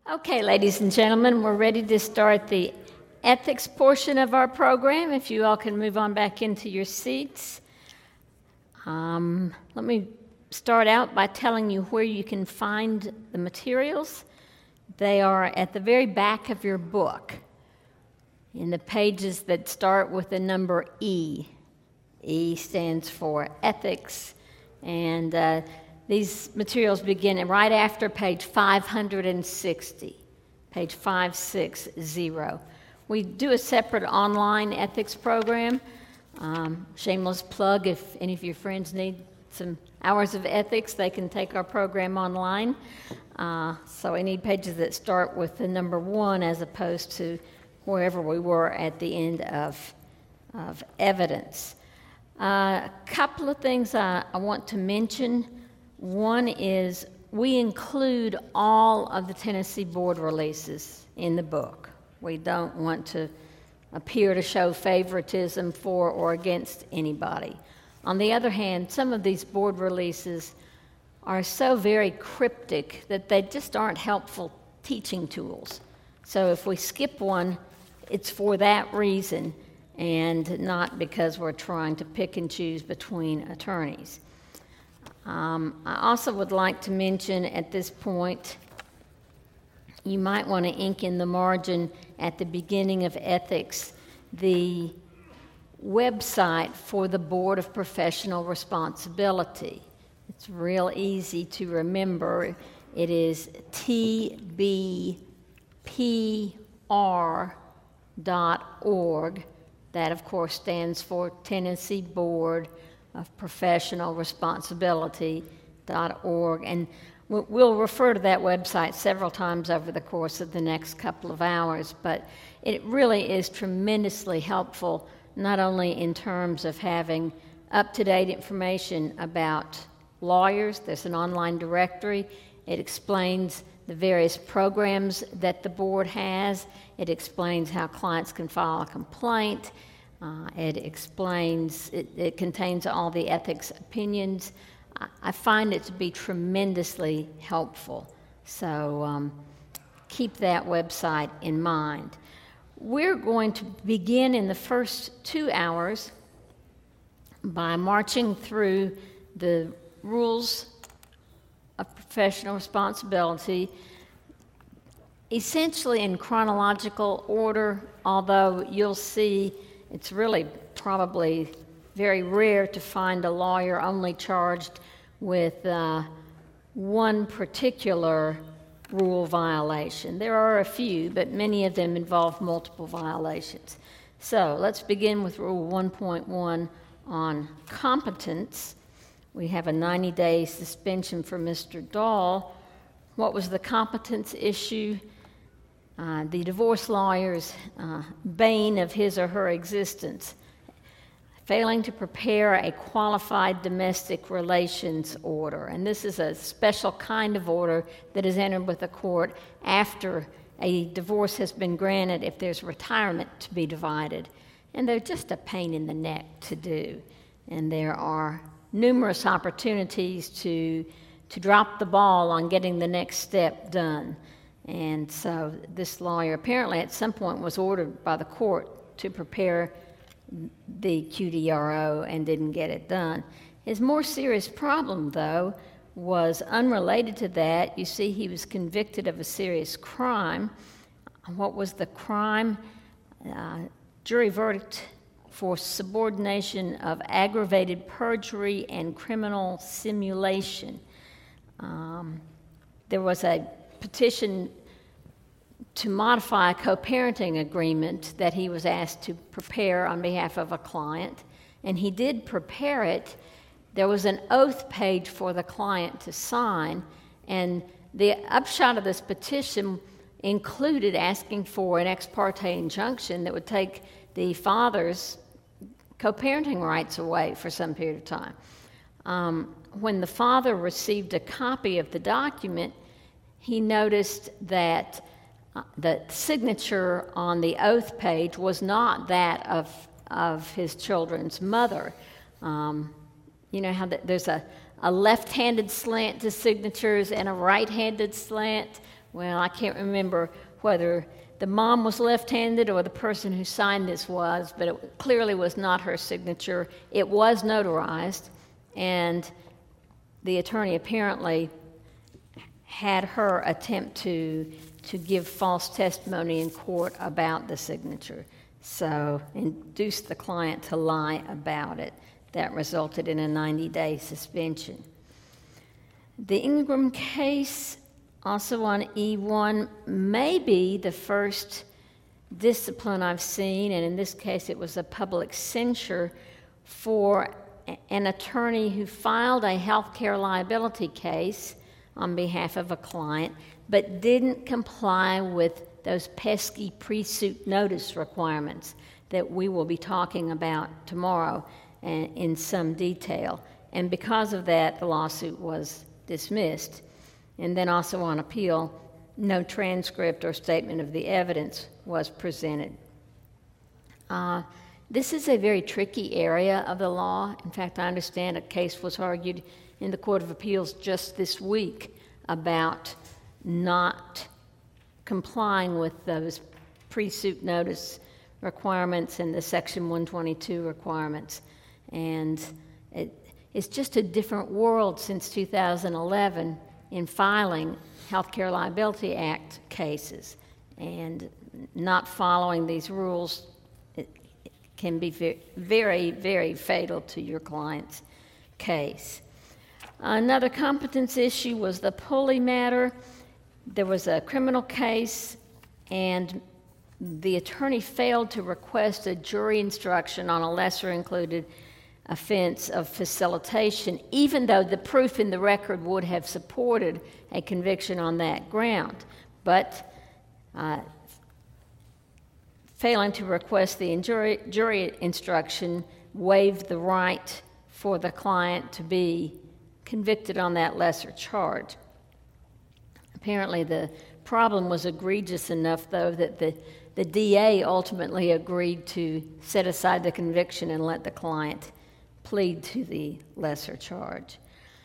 Okay, ladies and gentlemen, we're ready to start the ethics portion of our program. If you all can move on back into your seats. Let me start out by telling you where you can find the materials. They are at the very back of your book, in the pages that start with the number E. E stands for ethics, and these materials begin right after page 560, page 560. We do a separate online ethics program. Shameless plug, if any of your friends need some hours of ethics, they can take our program online. So we need pages that start with the number 1 as opposed to wherever we were at the end of evidence. A couple of things I want to mention. One is we include all of the Tennessee Board releases in the book. We don't want to appear to show favoritism for or against anybody. On the other hand, some of these board releases are so very cryptic that they just aren't helpful teaching tools. So if we skip one, it's for that reason and not because we're trying to pick and choose between attorneys. I also would like to mention at this point, you might want to ink in the margin at the beginning of ethics the website for the Board of Professional Responsibility. It's real easy to remember. It is tbpr.org. That, of course, stands for Tennessee Board of Professional Responsibility.org. And we'll refer to that website several times over the course of the next couple of hours, but it really is tremendously helpful, not only in terms of having up-to-date information about lawyers. There's an online directory. It explains the various programs that the board has. It explains how clients can file a complaint. It contains all the ethics opinions. I find it to be tremendously helpful. So keep that website in mind. We're going to begin in the first 2 hours by marching through the rules of professional responsibility, essentially in chronological order, although you'll see it's really probably very rare to find a lawyer only charged with one particular rule violation. There are a few, but many of them involve multiple violations. So let's begin with Rule 1.1 on competence. We have a 90-day suspension for Mr. Dahl. What was the competence issue? The divorce lawyer's bane of his or her existence, failing to prepare a qualified domestic relations order. And this is a special kind of order that is entered with the court after a divorce has been granted if there's retirement to be divided. And they're just a pain in the neck to do. And there are numerous opportunities to drop the ball on getting the next step done. And so this lawyer apparently at some point was ordered by the court to prepare the QDRO and didn't get it done. His more serious problem, though, was unrelated to that. You see, he was convicted of a serious crime. What was the crime? Jury verdict for subordination of aggravated perjury and criminal simulation. There was a petition to modify a co-parenting agreement that he was asked to prepare on behalf of a client, and he did prepare it. There was an oath page for the client to sign, and the upshot of this petition included asking for an ex parte injunction that would take the father's co-parenting rights away for some period of time. When the father received a copy of the document, he noticed that the signature on the oath page was not that of his children's mother. You know how there's a left-handed slant to signatures and a right-handed slant? well, I can't remember whether the mom was left-handed or the person who signed this was, but it clearly was not her signature. It was notarized, and the attorney apparently had her attempt to give false testimony in court about the signature, so induced the client to lie about it. That resulted in a 90-day suspension. The Ingram case, also on E1, may be the first discipline I've seen, and in this case it was a public censure for an attorney who filed a healthcare liability case on behalf of a client, but didn't comply with those pesky pre-suit notice requirements that we will be talking about tomorrow in some detail. And because of that, the lawsuit was dismissed. And then also on appeal, no transcript or statement of the evidence was presented. This is a very tricky area of the law. In fact, I understand a case was argued in the Court of Appeals just this week about not complying with those pre-suit notice requirements and the Section 122 requirements. And it's just a different world since 2011 in filing Healthcare Liability Act cases. And not following these rules can be very, very fatal to your client's case. Another competence issue was the Pulley matter. There was a criminal case, and the attorney failed to request a jury instruction on a lesser included offense of facilitation, even though the proof in the record would have supported a conviction on that ground. But failing to request the jury instruction waived the right for the client to be convicted on that lesser charge. Apparently the problem was egregious enough, though, that the DA ultimately agreed to set aside the conviction and let the client plead to the lesser charge.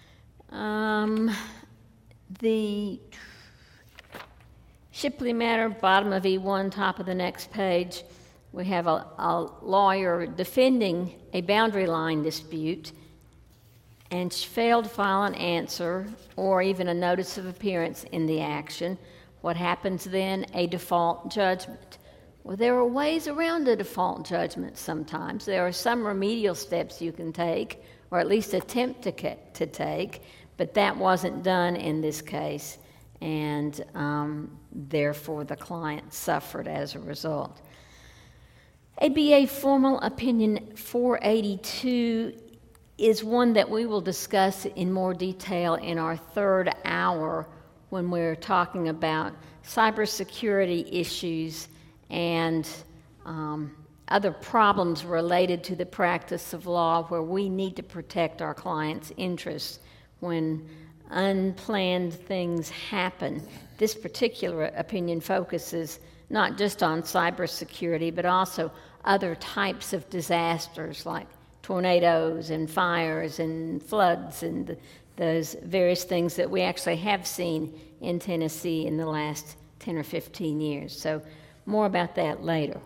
The Shipley matter, bottom of E1, top of the next page, we have a lawyer defending a boundary line dispute, and she failed to file an answer or even a notice of appearance in the action. What happens then? A default judgment. Well, there are ways around a default judgment sometimes. There are some remedial steps you can take, or at least attempt to take, but that wasn't done in this case, and therefore the client suffered as a result. ABA Formal Opinion 482 is one that we will discuss in more detail in our third hour when we're talking about cybersecurity issues and other problems related to the practice of law where we need to protect our clients' interests when unplanned things happen. This particular opinion focuses not just on cybersecurity, but also other types of disasters like tornadoes and fires and floods and those various things that we actually have seen in Tennessee in the last 10 or 15 years. So more about that later.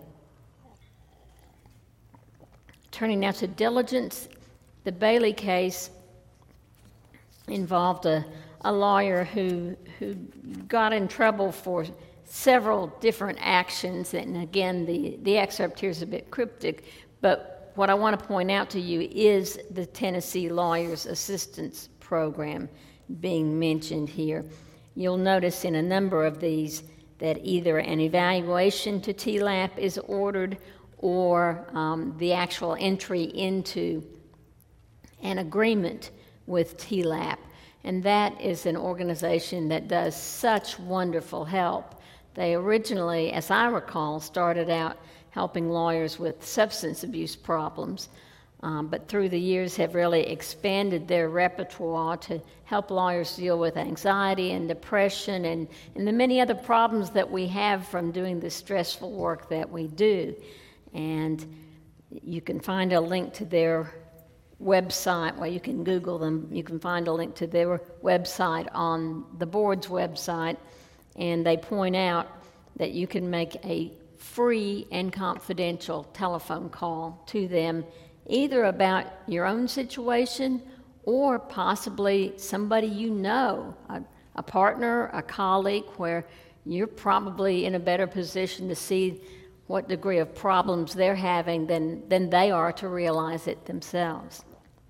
Turning now to diligence, the Bailey case involved a lawyer who got in trouble for several different actions, and again, the excerpt here is a bit cryptic, but what I want to point out to you is the Tennessee Lawyers Assistance Program being mentioned here. You'll notice in a number of these that either an evaluation to TLAP is ordered or the actual entry into an agreement with TLAP. And that is an organization that does such wonderful help. They originally, as I recall, started out helping lawyers with substance abuse problems, but through the years have really expanded their repertoire to help lawyers deal with anxiety and depression and the many other problems that we have from doing the stressful work that we do. And you can find a link to their website. Well, you can Google them. You can find a link to their website on the board's website, and they point out that you can make a free and confidential telephone call to them, either about your own situation or possibly somebody you know, a partner, a colleague, where you're probably in a better position to see what degree of problems they're having than they are to realize it themselves.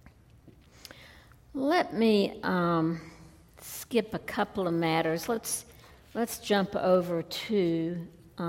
Let me skip a couple of matters. Let's jump over to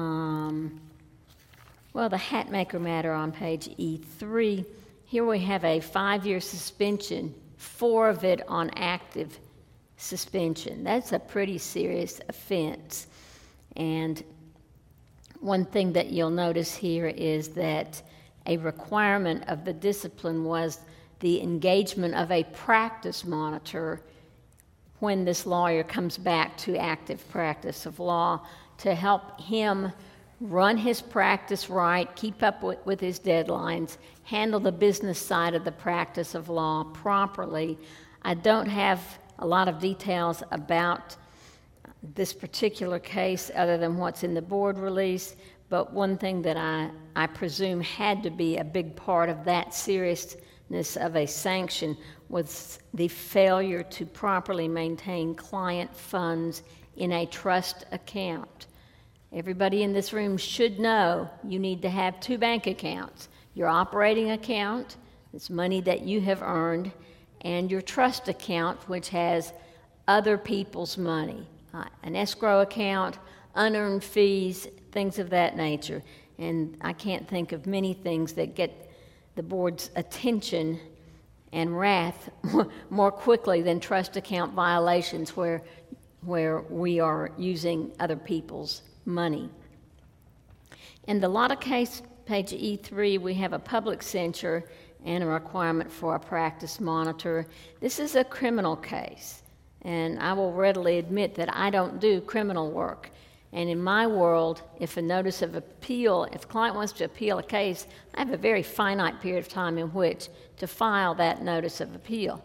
the Hatmaker matter on page E3. Here we have a 5-year suspension, 4 of it on active suspension. That's a pretty serious offense. And one thing that you'll notice here is that a requirement of the discipline was the engagement of a practice monitor when this lawyer comes back to active practice of law to help him run his practice right, keep up with his deadlines, handle the business side of the practice of law properly. I don't have a lot of details about this particular case other than what's in the board release, but one thing that I presume had to be a big part of that seriousness of a sanction was the failure to properly maintain client funds in a trust account. Everybody in this room should know you need to have 2 bank accounts: your operating account, it's money that you have earned, and your trust account, which has other people's money, an escrow account, unearned fees, things of that nature. And I can't think of many things that get the board's attention and wrath more quickly than trust account violations where we are using other people's money. In the Lotta case, page E3, we have a public censure and a requirement for a practice monitor. This is a criminal case, and I will readily admit that I don't do criminal work. And in my world, if a notice of appeal, if a client wants to appeal a case, I have a very finite period of time in which to file that notice of appeal.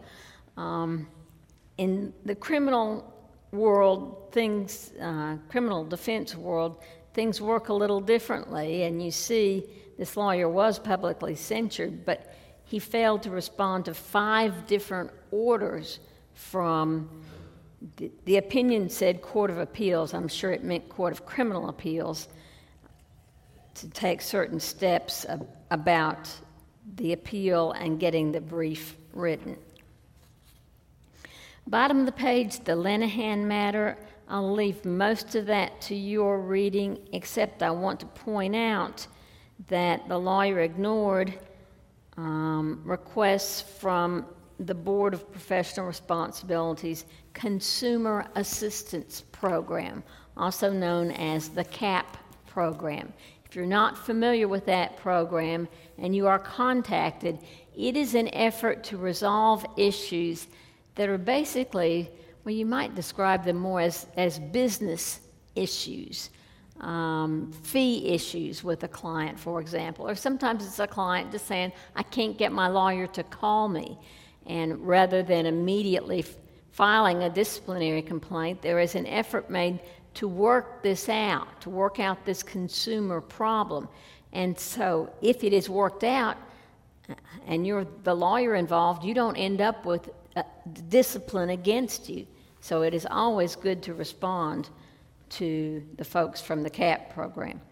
In the criminal world, criminal defense world, things work a little differently, and you see this lawyer was publicly censured, but he failed to respond to 5 different orders from the opinion said Court of Appeals. I'm sure it meant Court of Criminal Appeals, to take certain steps about the appeal and getting the brief written. Bottom of the page, the Lenahan matter. I'll leave most of that to your reading, except I want to point out that the lawyer ignored requests from the Board of Professional Responsibilities Consumer Assistance Program, also known as the CAP program. If you're not familiar with that program and you are contacted, it is an effort to resolve issues that are basically, well, you might describe them more as business issues, fee issues with a client, for example. Or sometimes it's a client just saying, I can't get my lawyer to call me. And rather than immediately filing a disciplinary complaint, there is an effort made to work this out, to work out this consumer problem. And so if it is worked out and you're the lawyer involved, you don't end up with discipline against you. So it is always good to respond to the folks from the CAP program.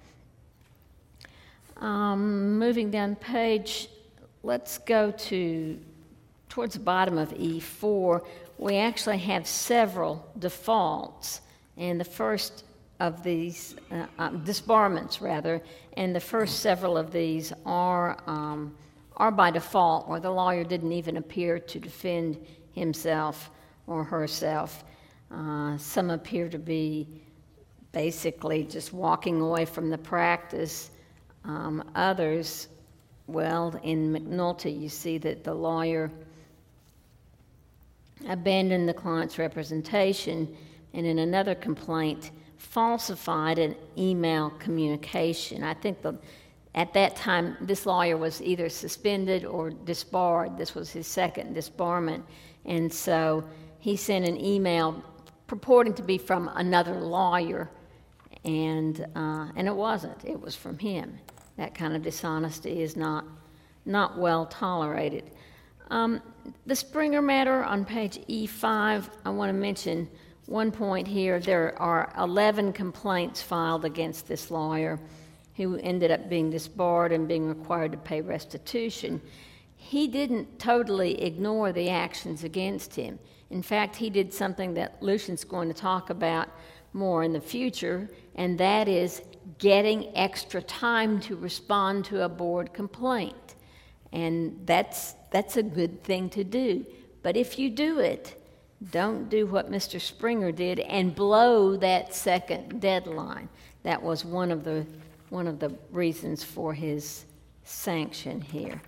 Moving down the page, let's go towards the bottom of E4. We actually have several defaults, and the first of these, disbarments rather, and the first several of these are by default, where the lawyer didn't even appear to defend himself or herself. Some appear to be basically just walking away from the practice. Others, well, in McNulty, you see that the lawyer abandoned the client's representation, and in another complaint, falsified an email communication. I think at that time, this lawyer was either suspended or disbarred. This was his second disbarment. And so he sent an email purporting to be from another lawyer, and it wasn't. It was from him. That kind of dishonesty is not well tolerated. The Springer matter on page E5, I want to mention one point here. There are 11 complaints filed against this lawyer who ended up being disbarred and being required to pay restitution. He didn't totally ignore the actions against him. In fact, he did something that Lucian's going to talk about more in the future, and that is getting extra time to respond to a board complaint. And that's a good thing to do. But if you do it, don't do what Mr. Springer did and blow that second deadline. That was one of the reasons for his sanction here.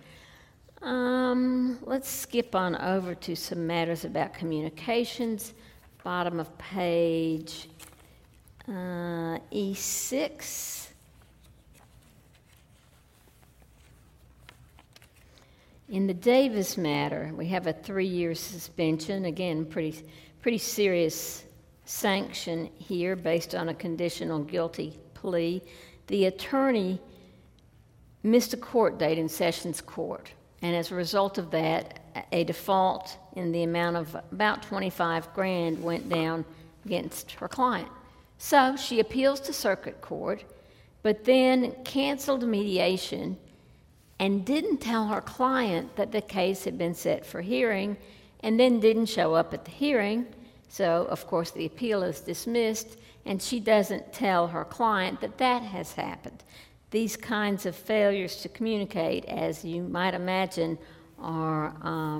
Let's skip on over to some matters about communications. Bottom of page E6. In the Davis matter, we have a 3-year suspension. Again, pretty serious sanction here based on a conditional guilty plea. The attorney missed a court date in Sessions Court, and as a result of that, a default in the amount of about $25,000 went down against her client. So she appeals to circuit court, but then canceled mediation and didn't tell her client that the case had been set for hearing, and then didn't show up at the hearing. So, of course, the appeal is dismissed, and she doesn't tell her client that that has happened. These kinds of failures to communicate, as you might imagine, are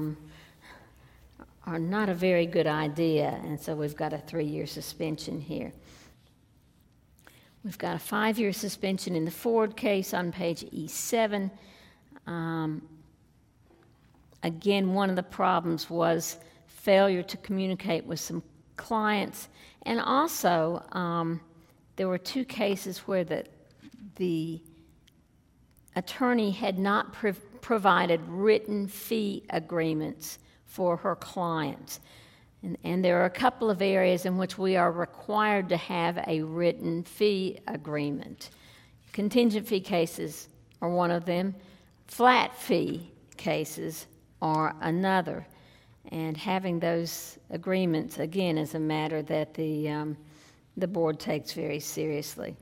not a very good idea, and so we've got a 3-year suspension here. We've got a 5-year suspension in the Ford case on page E7. Again, one of the problems was failure to communicate with some clients, and also there were 2 cases where the attorney had not provided written fee agreements for her clients. And there are a couple of areas in which we are required to have a written fee agreement. Contingent fee cases are one of them. Flat fee cases are another. And having those agreements, again, is a matter that the board takes very seriously.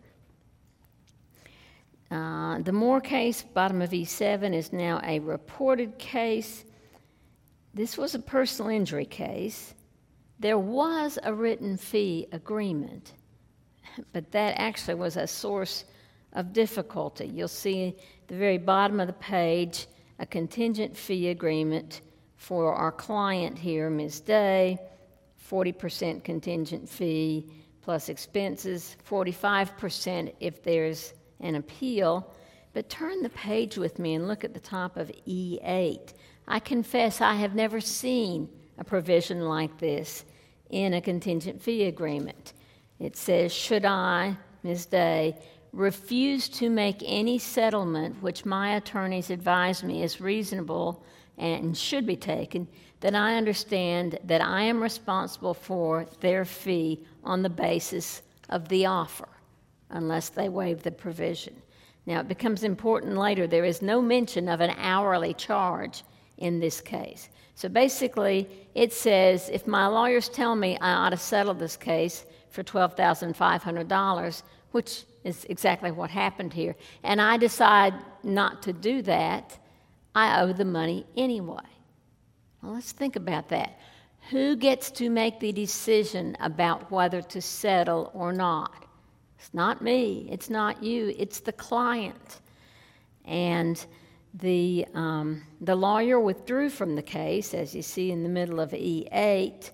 The Moore case, bottom of E7, is now a reported case. This was a personal injury case. There was a written fee agreement, but that actually was a source of difficulty. You'll see at the very bottom of the page a contingent fee agreement for our client here, Ms. Day, 40% contingent fee plus expenses, 45% if there's an appeal. But turn the page with me and look at the top of E8. I confess I have never seen a provision like this in a contingent fee agreement. It says, should I, Ms. Day, refuse to make any settlement which my attorneys advise me is reasonable and should be taken, then I understand that I am responsible for their fee on the basis of the offer, unless they waive the provision. Now, it becomes important later. There is no mention of an hourly charge in this case. So basically, it says if my lawyers tell me I ought to settle this case for $12,500, which is exactly what happened here, and I decide not to do that, I owe the money anyway. Well, let's think about that. Who gets to make the decision about whether to settle or not? It's not me. It's not you. It's the client. And the lawyer withdrew from the case, as you see in the middle of E8.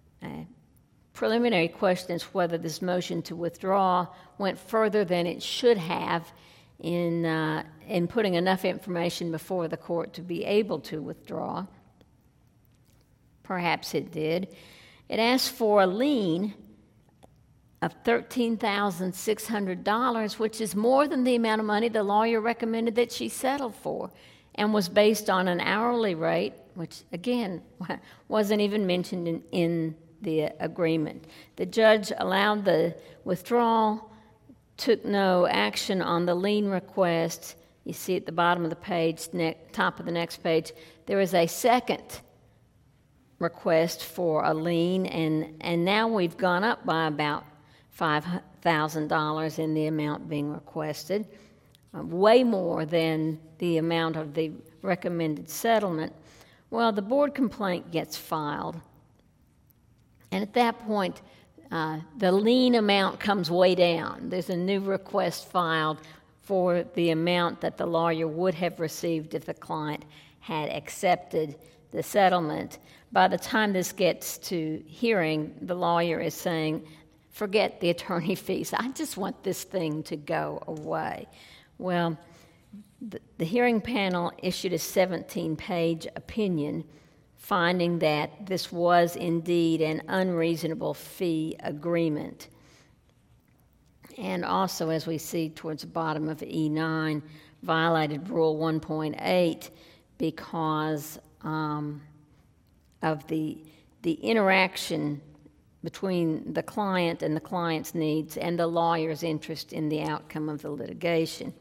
Preliminary question is whether this motion to withdraw went further than it should have in putting enough information before the court to be able to withdraw. Perhaps it did. It asked for a lien of $13,600, which is more than the amount of money the lawyer recommended that she settle for, and was based on an hourly rate, which, again, wasn't even mentioned in the agreement. The judge allowed the withdrawal, took no action on the lien request. You see at the bottom of the page, top of the next page, there is a second request for a lien, and now we've gone up by about $5,000 in the amount being requested, way more than the amount of the recommended settlement. Well, the board complaint gets filed, and at that point, the lien amount comes way down. There's a new request filed for the amount that the lawyer would have received if the client had accepted the settlement. By the time this gets to hearing, the lawyer is saying, forget the attorney fees. I just want this thing to go away. Well, the hearing panel issued a 17-page opinion finding that this was indeed an unreasonable fee agreement. And also, as we see towards the bottom of E9, violated Rule 1.8 because of the interaction between the client and the client's needs and the lawyer's interest in the outcome of the litigation.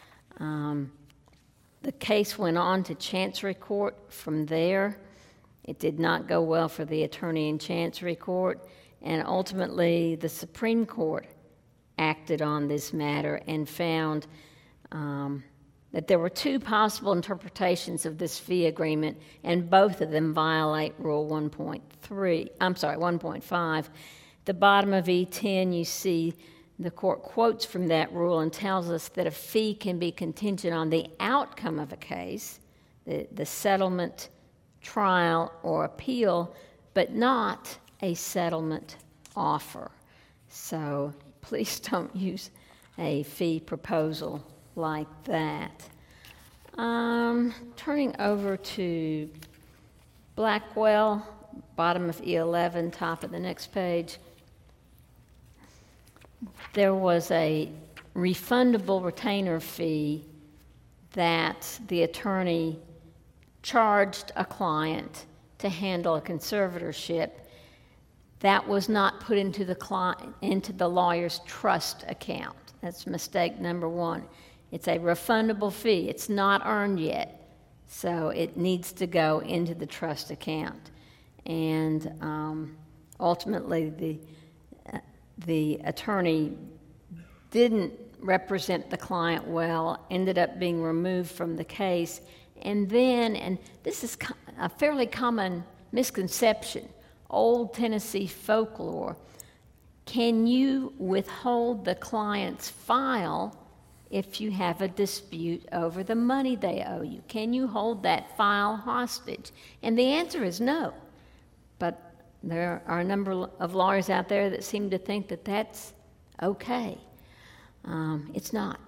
The case went on to Chancery Court from there. It did not go well for the attorney in Chancery Court, and ultimately the Supreme Court acted on this matter and found that there were two possible interpretations of this fee agreement, and both of them violate Rule 1.5. The bottom of E10, you see the court quotes from that rule and tells us that a fee can be contingent on the outcome of a case, the settlement, trial, or appeal, but not a settlement offer. So please don't use a fee proposal like that. Turning over to Blackwell, bottom of E11, top of the next page. There was a refundable retainer fee that the attorney charged a client to handle a conservatorship that was not put into the lawyer's trust account. That's mistake number one. It's a refundable fee. It's not earned yet, so it needs to go into the trust account. And ultimately, the attorney didn't represent the client well, ended up being removed from the case, and this is a fairly common misconception, old Tennessee folklore. Can you withhold the client's file if you have a dispute over the money they owe you? Can you hold that file hostage? And the answer is no. But there are a number of lawyers out there that seem to think that that's okay. It's not.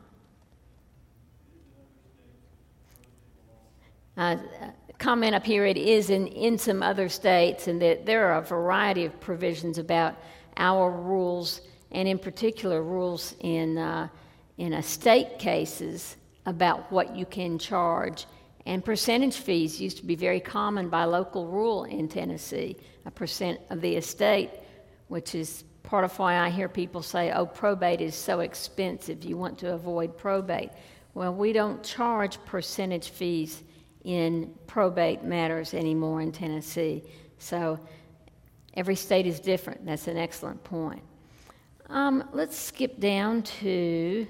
Comment up here, it is in some other states, and that there are a variety of provisions about our rules, and in particular rules in estate cases about what you can charge. And percentage fees used to be very common by local rule in Tennessee, a percent of the estate, which is part of why I hear people say, oh, probate is so expensive, you want to avoid probate. Well, we don't charge percentage fees in probate matters anymore in Tennessee. So every state is different. That's an excellent point. Let's skip down to,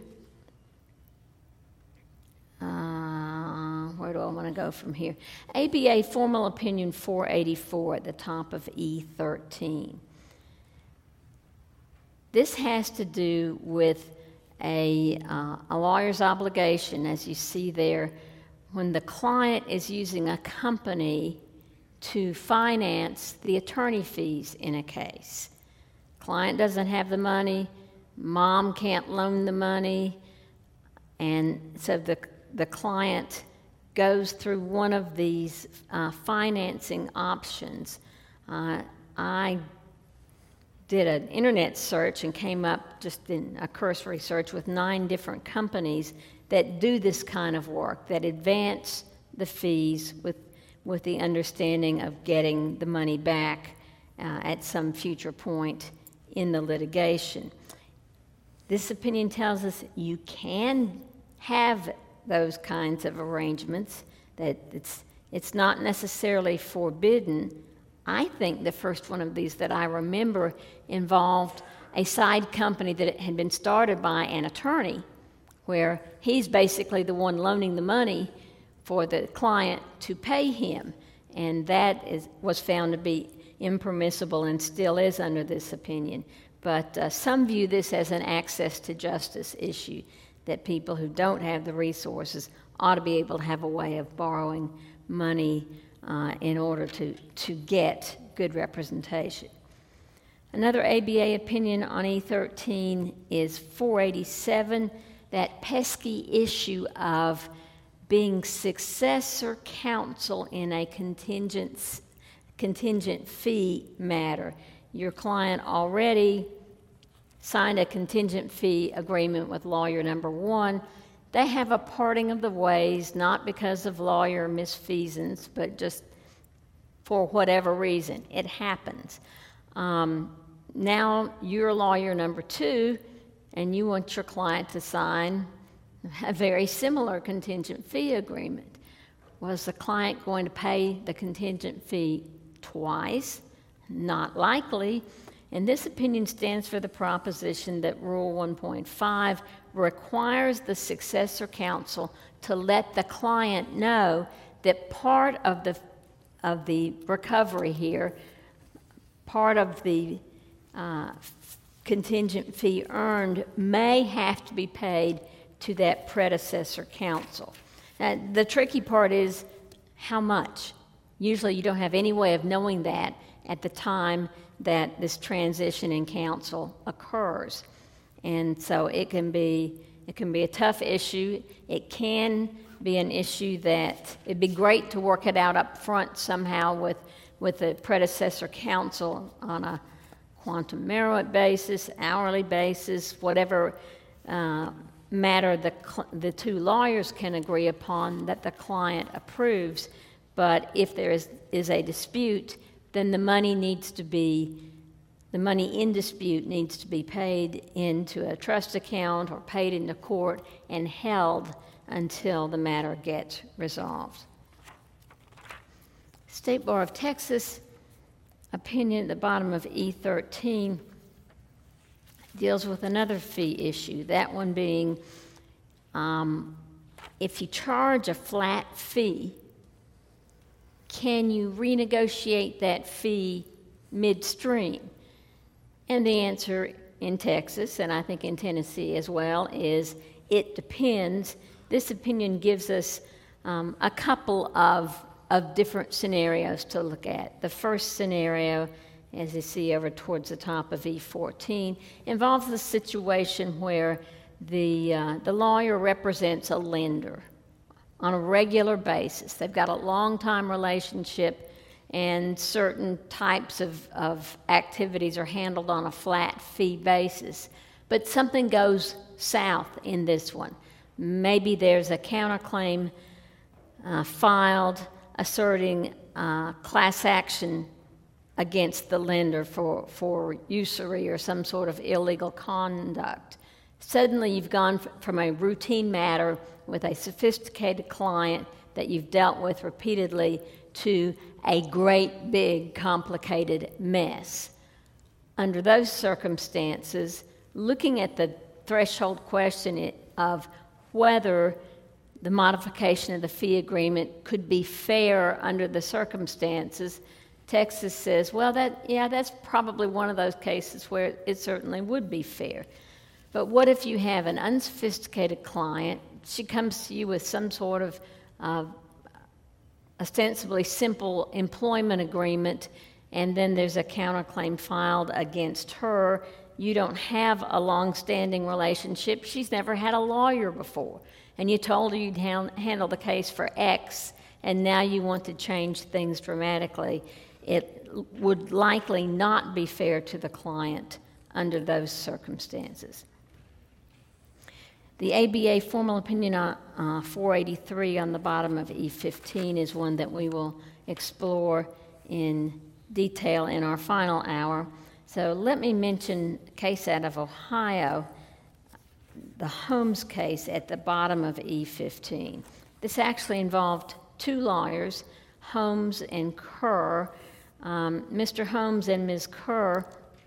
where do I want to go from here? ABA Formal Opinion 484 at the top of E13. This has to do with a lawyer's obligation, as you see there, when the client is using a company to finance the attorney fees in a case. Client doesn't have the money, mom can't loan the money, and so the client goes through one of these financing options. I did an internet search and came up just in a cursory search with 9 different companies that do this kind of work, that advance the fees with the understanding of getting the money back at some future point in the litigation. This opinion tells us you can have those kinds of arrangements, that it's not necessarily forbidden. I think the first one of these that I remember involved a side company that had been started by an attorney, where he's basically the one loaning the money for the client to pay him, and that was found to be impermissible and still is under this opinion. But some view this as an access to justice issue, that people who don't have the resources ought to be able to have a way of borrowing money in order to get good representation. Another ABA opinion on E13 is 487, that pesky issue of being successor counsel in a contingent fee matter. Your client already signed a contingent fee agreement with lawyer number one. They have a parting of the ways, not because of lawyer misfeasance, but just for whatever reason. It happens. Now you're lawyer number two, and you want your client to sign a very similar contingent fee agreement. Was the client going to pay the contingent fee twice? Not likely. And this opinion stands for the proposition that Rule 1.5 requires the successor counsel to let the client know that part of the recovery here, part of the contingent fee earned, may have to be paid to that predecessor counsel. Now, the tricky part is how much. Usually you don't have any way of knowing that at the time that this transition in counsel occurs. And so it can be a tough issue. It can be an issue that it'd be great to work it out up front somehow with the predecessor counsel on a quantum merit basis, hourly basis, whatever matter the two lawyers can agree upon that the client approves. But if there is a dispute, then the money in dispute needs to be paid into a trust account or paid into court and held until the matter gets resolved. State Bar of Texas opinion at the bottom of E13 deals with another fee issue, that one being if you charge a flat fee, can you renegotiate that fee midstream? And the answer in Texas, and I think in Tennessee as well, is it depends. This opinion gives us a couple of different scenarios to look at. The first scenario, as you see over towards the top of E14, involves the situation where the lawyer represents a lender on a regular basis. They've got a long-time relationship, and certain types of activities are handled on a flat fee basis. But something goes south in this one. Maybe there's a counterclaim filed asserting class action against the lender for usury or some sort of illegal conduct. Suddenly you've gone from a routine matter with a sophisticated client that you've dealt with repeatedly to a great big complicated mess. Under those circumstances, looking at the threshold question of whether the modification of the fee agreement could be fair under the circumstances, Texas says, well, that's probably one of those cases where it certainly would be fair. But what if you have an unsophisticated client? She comes to you with some sort of ostensibly simple employment agreement, and then there's a counterclaim filed against her. You don't have a long-standing relationship. She's never had a lawyer before. And you told her you'd handle the case for X, and now you want to change things dramatically. It would likely not be fair to the client under those circumstances. The ABA formal opinion on 483 on the bottom of E15 is one that we will explore in detail in our final hour. So let me mention a case out of Ohio, the Holmes case at the bottom of E15. This actually involved two lawyers, Holmes and Kerr. Mr. Holmes and Ms. Kerr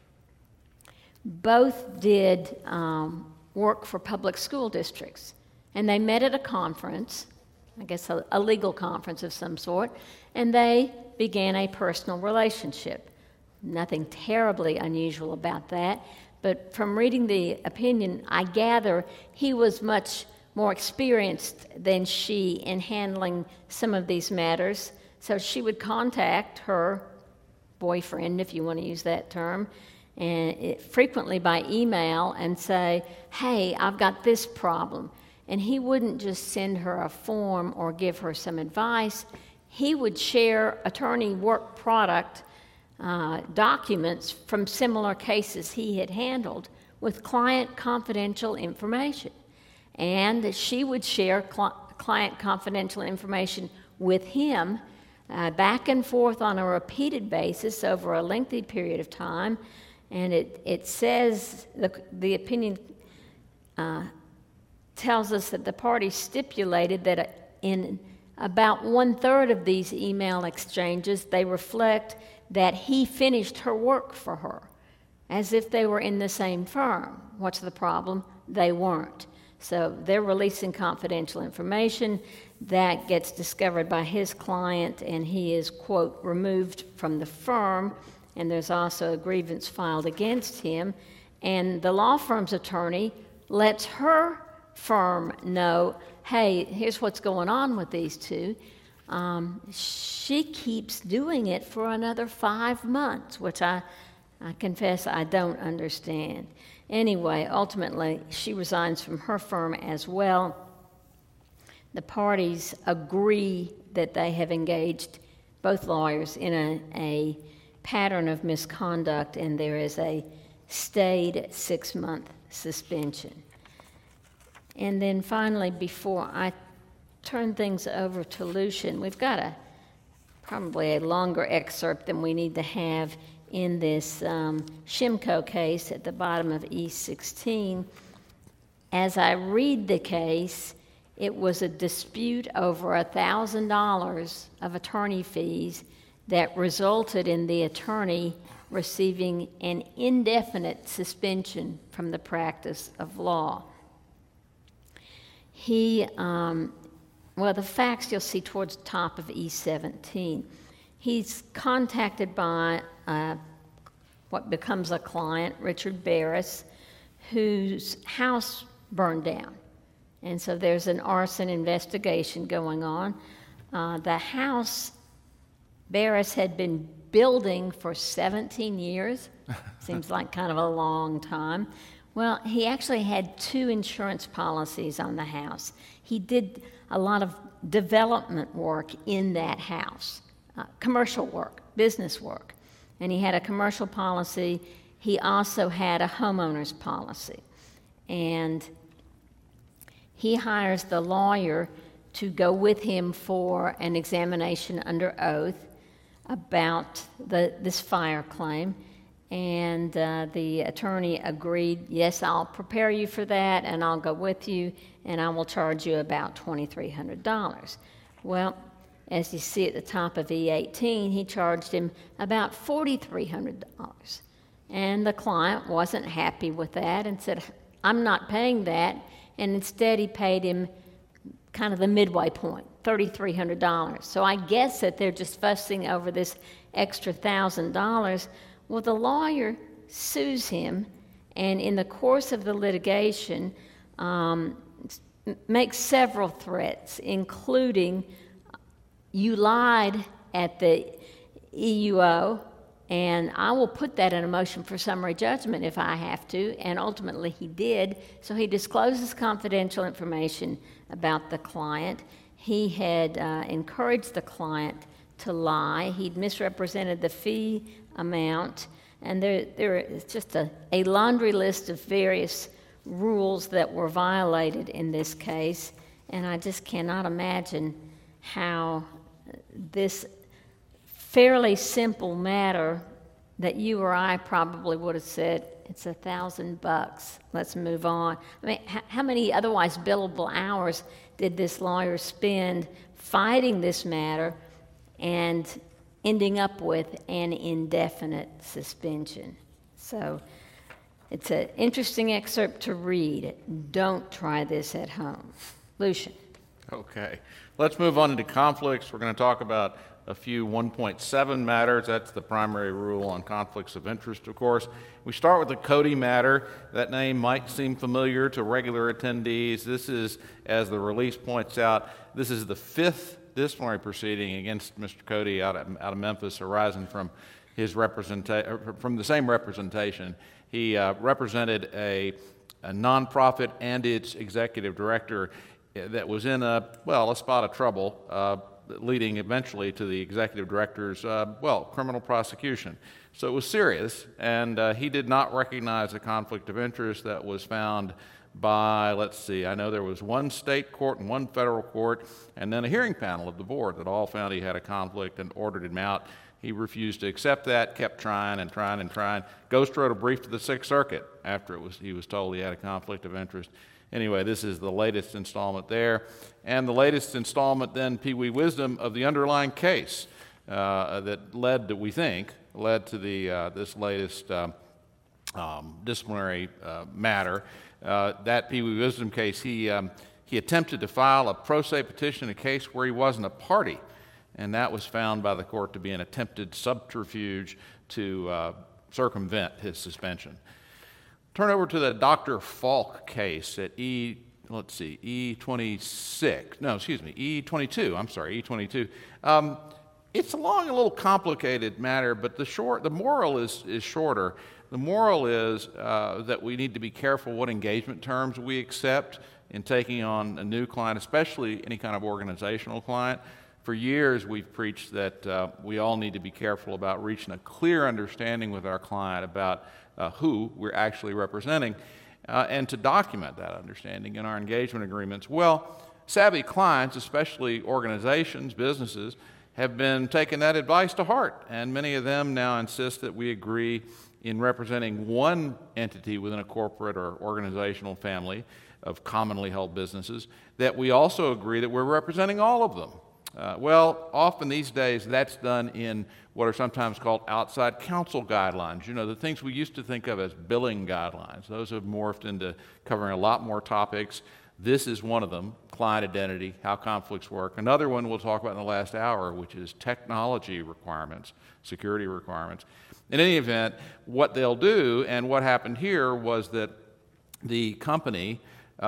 both did work for public school districts, and they met at a conference, I guess a legal conference of some sort, and they began a personal relationship. Nothing terribly unusual about that, but from reading the opinion, I gather he was much more experienced than she in handling some of these matters, so she would contact her boyfriend, if you want to use that term, and frequently by email and say, hey, I've got this problem. And he wouldn't just send her a form or give her some advice. He would share attorney work product documents from similar cases he had handled with client confidential information. And she would share client confidential information with him back and forth on a repeated basis over a lengthy period of time. And it says, the opinion tells us that the parties stipulated that in about 1/3 of these email exchanges, they reflect that he finished her work for her, as if they were in the same firm. What's the problem? They weren't. So they're releasing confidential information that gets discovered by his client, and he is, quote, removed from the firm, and there's also a grievance filed against him. And the law firm's attorney lets her firm know, hey, here's what's going on with these two. She keeps doing it for another 5 months, which I confess I don't understand. Anyway, ultimately, she resigns from her firm as well. The parties agree that they have engaged, both lawyers, in a pattern of misconduct, and there is a stayed 6-month suspension. And then finally, before I turn things over to Lucian, we've got probably a longer excerpt than we need to have in this Shimko case at the bottom of E16. As I read the case, it was a dispute over $1,000 of attorney fees that resulted in the attorney receiving an indefinite suspension from the practice of law. The facts you'll see towards the top of E17. He's contacted by what becomes a client, Richard Barris, whose house burned down. And so there's an arson investigation going on. The house Barris had been building for 17 years. Seems like kind of a long time. Well, he actually had 2 insurance policies on the house. He did a lot of development work in that house, commercial work, business work. And he had a commercial policy. He also had a homeowner's policy. And he hires the lawyer to go with him for an examination under oath about this fire claim. And the attorney agreed, yes, I'll prepare you for that, and I'll go with you, and I will charge you about $2,300. Well, as you see at the top of E18, he charged him about $4,300. And the client wasn't happy with that and said, I'm not paying that. And instead he paid him kind of the midway point, $3,300. So I guess that they're just fussing over this extra $1,000. Well, the lawyer sues him, and in the course of the litigation, makes several threats, including, you lied at the EUO, and I will put that in a motion for summary judgment if I have to, and ultimately he did. So he discloses confidential information about the client. He had encouraged the client to lie. He'd misrepresented the fee amount, and there is just a laundry list of various rules that were violated in this case, and I just cannot imagine how this fairly simple matter that you or I probably would have said, it's $1,000, let's move on. I mean, how many otherwise billable hours did this lawyer spend fighting this matter and ending up with an indefinite suspension? So it's an interesting excerpt to read. Don't try this at home. Lucian. Okay. Let's move on into conflicts. We're going to talk about a few 1.7 matters. That's the primary rule on conflicts of interest, of course. We start with the Cody matter. That name might seem familiar to regular attendees. This is, as the release points out, this is the fifth disciplinary proceeding against Mr. Cody out of Memphis, arising from his from the same representation. He represented a nonprofit and its executive director that was in a spot of trouble, leading eventually to the executive director's, criminal prosecution. So it was serious, and he did not recognize a conflict of interest that was found by, I know there was one state court and one federal court, and then a hearing panel of the board that all found he had a conflict and ordered him out. He refused to accept that, kept trying and trying and trying. Ghost wrote a brief to the Sixth Circuit after he was told he had a conflict of interest. Anyway, this is the latest installment there. And the latest installment then, Pee Wee Wisdom, of the underlying case that led to this latest disciplinary matter. That Pee Wee Wisdom case, he attempted to file a pro se petition in a case where he wasn't a party, and that was found by the court to be an attempted subterfuge to circumvent his suspension. Turn over to the Dr. Falk case at E22. It's along a little complicated matter, but the moral is shorter. The moral is that we need to be careful what engagement terms we accept in taking on a new client, especially any kind of organizational client. For years, we've preached that we all need to be careful about reaching a clear understanding with our client about who we're actually representing, and to document that understanding in our engagement agreements. Well, savvy clients, especially organizations, businesses, have been taking that advice to heart, and many of them now insist that we agree in representing one entity within a corporate or organizational family of commonly held businesses, that we also agree that we're representing all of them. Often these days that's done in what are sometimes called outside counsel guidelines. You know, the things we used to think of as billing guidelines. Those have morphed into covering a lot more topics. This is one of them, client identity, how conflicts work. Another one we'll talk about in the last hour, which is technology requirements, security requirements. In any event, what they'll do, and what happened here, was that the company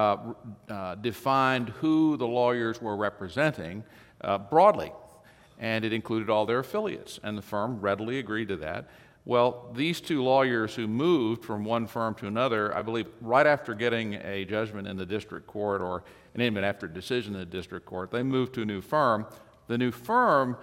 defined who the lawyers were representing broadly, and it included all their affiliates, and the firm readily agreed to that. Well, these two lawyers who moved from one firm to another, I believe right after getting a judgment in the district court, or an even after a decision in the district court, they moved to a new firm. The new firm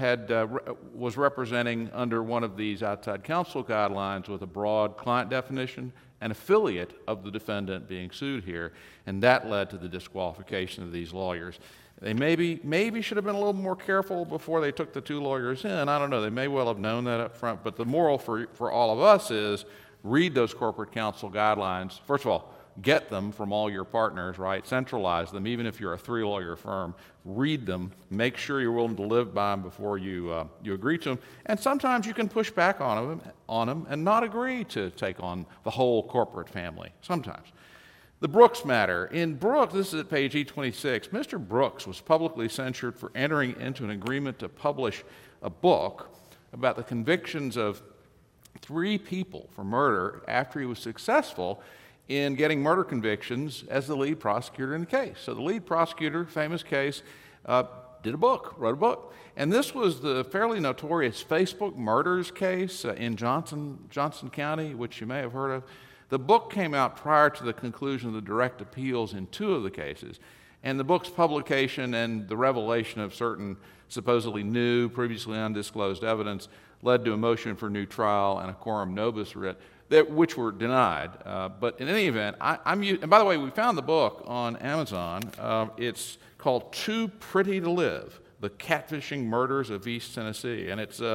was representing under one of these outside counsel guidelines with a broad client definition, an affiliate of the defendant being sued here, and that led to the disqualification of these lawyers. They maybe should have been a little more careful before they took the two lawyers in. I don't know. They may well have known that up front. But the moral for all of us is read those corporate counsel guidelines. First of all, get them from all your partners, right? Centralize them. Even if you're a three-lawyer firm, read them. Make sure you're willing to live by them before you agree to them. And sometimes you can push back on them and not agree to take on the whole corporate family. Sometimes. The Brooks matter. In Brooks, this is at page E26, Mr. Brooks was publicly censured for entering into an agreement to publish a book about the convictions of 3 people for murder after he was successful in getting murder convictions as the lead prosecutor in the case. So the lead prosecutor, famous case, wrote a book. And this was the fairly notorious Facebook murders case in Johnson County, which you may have heard of. The book came out prior to the conclusion of the direct appeals in 2 of the cases, and the book's publication and the revelation of certain supposedly new, previously undisclosed evidence led to a motion for new trial and a quorum nobis writ, which were denied. But in any event, and by the way, we found the book on Amazon. It's called Too Pretty to Live, The Catfishing Murders of East Tennessee. And it's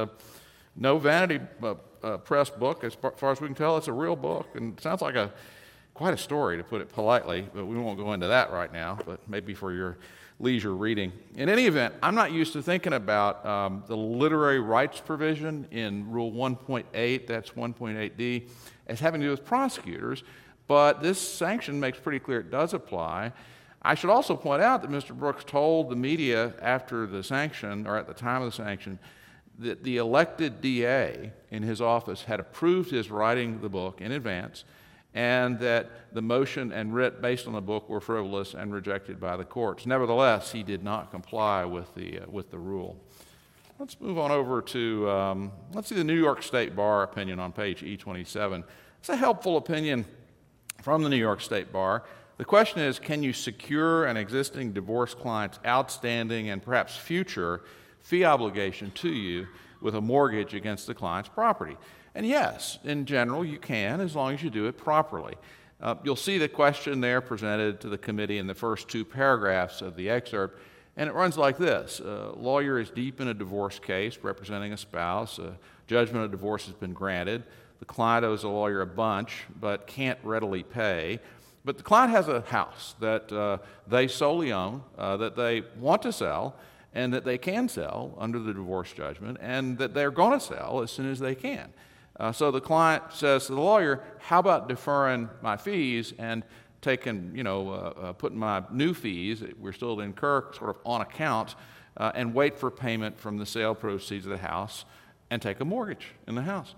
no vanity press book. As far as we can tell, it's a real book. And it sounds like quite a story, to put it politely, but we won't go into that right now, but maybe for your leisure reading. In any event, I'm not used to thinking about the literary rights provision in Rule 1.8, that's 1.8D, as having to do with prosecutors, but this sanction makes pretty clear it does apply. I should also point out that Mr. Brooks told the media after the sanction, or at the time of the sanction, that the elected DA in his office had approved his writing the book in advance, and that the motion and writ based on the book were frivolous and rejected by the courts. Nevertheless, he did not comply with the rule. Let's move on over to, let's see the New York State Bar opinion on page E27. It's a helpful opinion from the New York State Bar. The question is, can you secure an existing divorced client's outstanding and perhaps future fee obligation to you with a mortgage against the client's property? And yes, in general, you can, as long as you do it properly. You'll see the question there presented to the committee in the first two paragraphs of the excerpt, and it runs like this. A lawyer is deep in a divorce case representing a spouse. A judgment of divorce has been granted. The client owes the lawyer a bunch, but can't readily pay. But the client has a house that they solely own, that they want to sell, and that they can sell under the divorce judgment, and that they're going to sell as soon as they can. So the client says to the lawyer, how about deferring my fees and taking, putting my new fees that we're still to incur sort of on account and wait for payment from the sale proceeds of the house and take a mortgage in the house.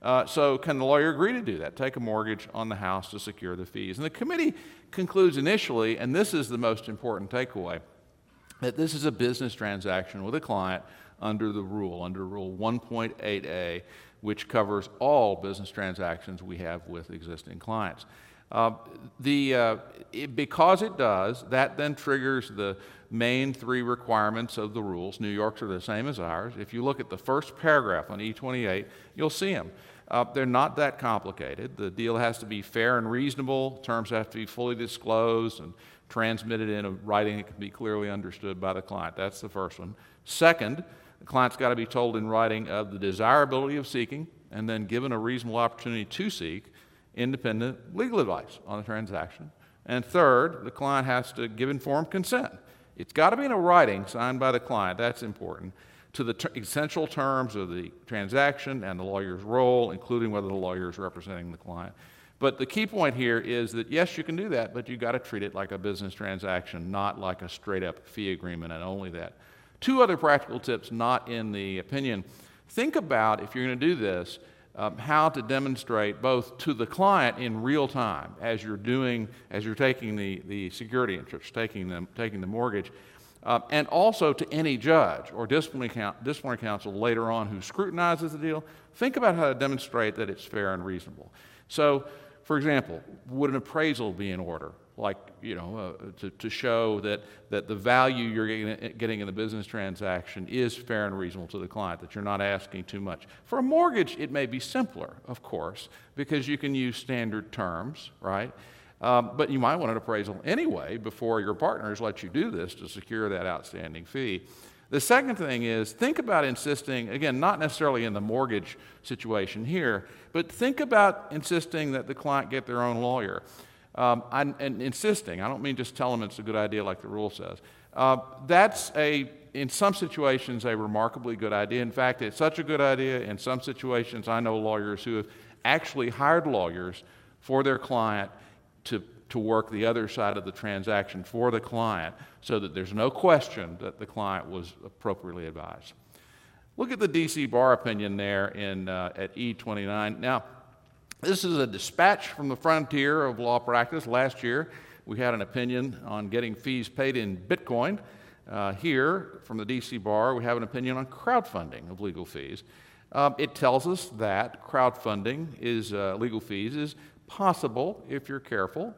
So can the lawyer agree to do that, take a mortgage on the house to secure the fees? And the committee concludes initially, and this is the most important takeaway, that this is a business transaction with a client under Rule 1.8a, which covers all business transactions we have with existing clients. Because it does, that then triggers the main three requirements of the rules. New York's are the same as ours. If you look at the first paragraph on E28, you'll see them. They're not that complicated. The deal has to be fair and reasonable. Terms have to be fully disclosed and transmitted in a writing that can be clearly understood by the client. That's the first one. Second, the client's got to be told in writing of the desirability of seeking, and then given a reasonable opportunity to seek independent legal advice on the transaction. And third, the client has to give informed consent. It's got to be in a writing signed by the client, that's important, to the essential terms of the transaction and the lawyer's role, including whether the lawyer is representing the client. But the key point here is that, yes, you can do that, but you've got to treat it like a business transaction, not like a straight-up fee agreement, and only that. Two other practical tips not in the opinion. Think about, if you're going to do this, how to demonstrate both to the client in real time as you're taking the security interest, taking the mortgage, and also to any judge or disciplinary counsel later on who scrutinizes the deal. Think about how to demonstrate that it's fair and reasonable. So, for example, would an appraisal be in order? Like, to show that the value you're getting in the business transaction is fair and reasonable to the client, that you're not asking too much. For a mortgage, it may be simpler, of course, because you can use standard terms, right? But you might want an appraisal anyway before your partners let you do this to secure that outstanding fee. The second thing is, think about insisting, again, not necessarily in the mortgage situation here, but think about insisting that the client get their own lawyer. And insisting, I don't mean just tell them it's a good idea like the rule says. That's in some situations, a remarkably good idea. In fact, it's such a good idea. In some situations, I know lawyers who have actually hired lawyers for their client to work the other side of the transaction for the client so that there's no question that the client was appropriately advised. Look at the D.C. Bar opinion there at E29. Now, this is a dispatch from the frontier of law practice. Last year, we had an opinion on getting fees paid in Bitcoin. Here, from the D.C. Bar, we have an opinion on crowdfunding of legal fees. It tells us that crowdfunding legal fees is possible if you're careful.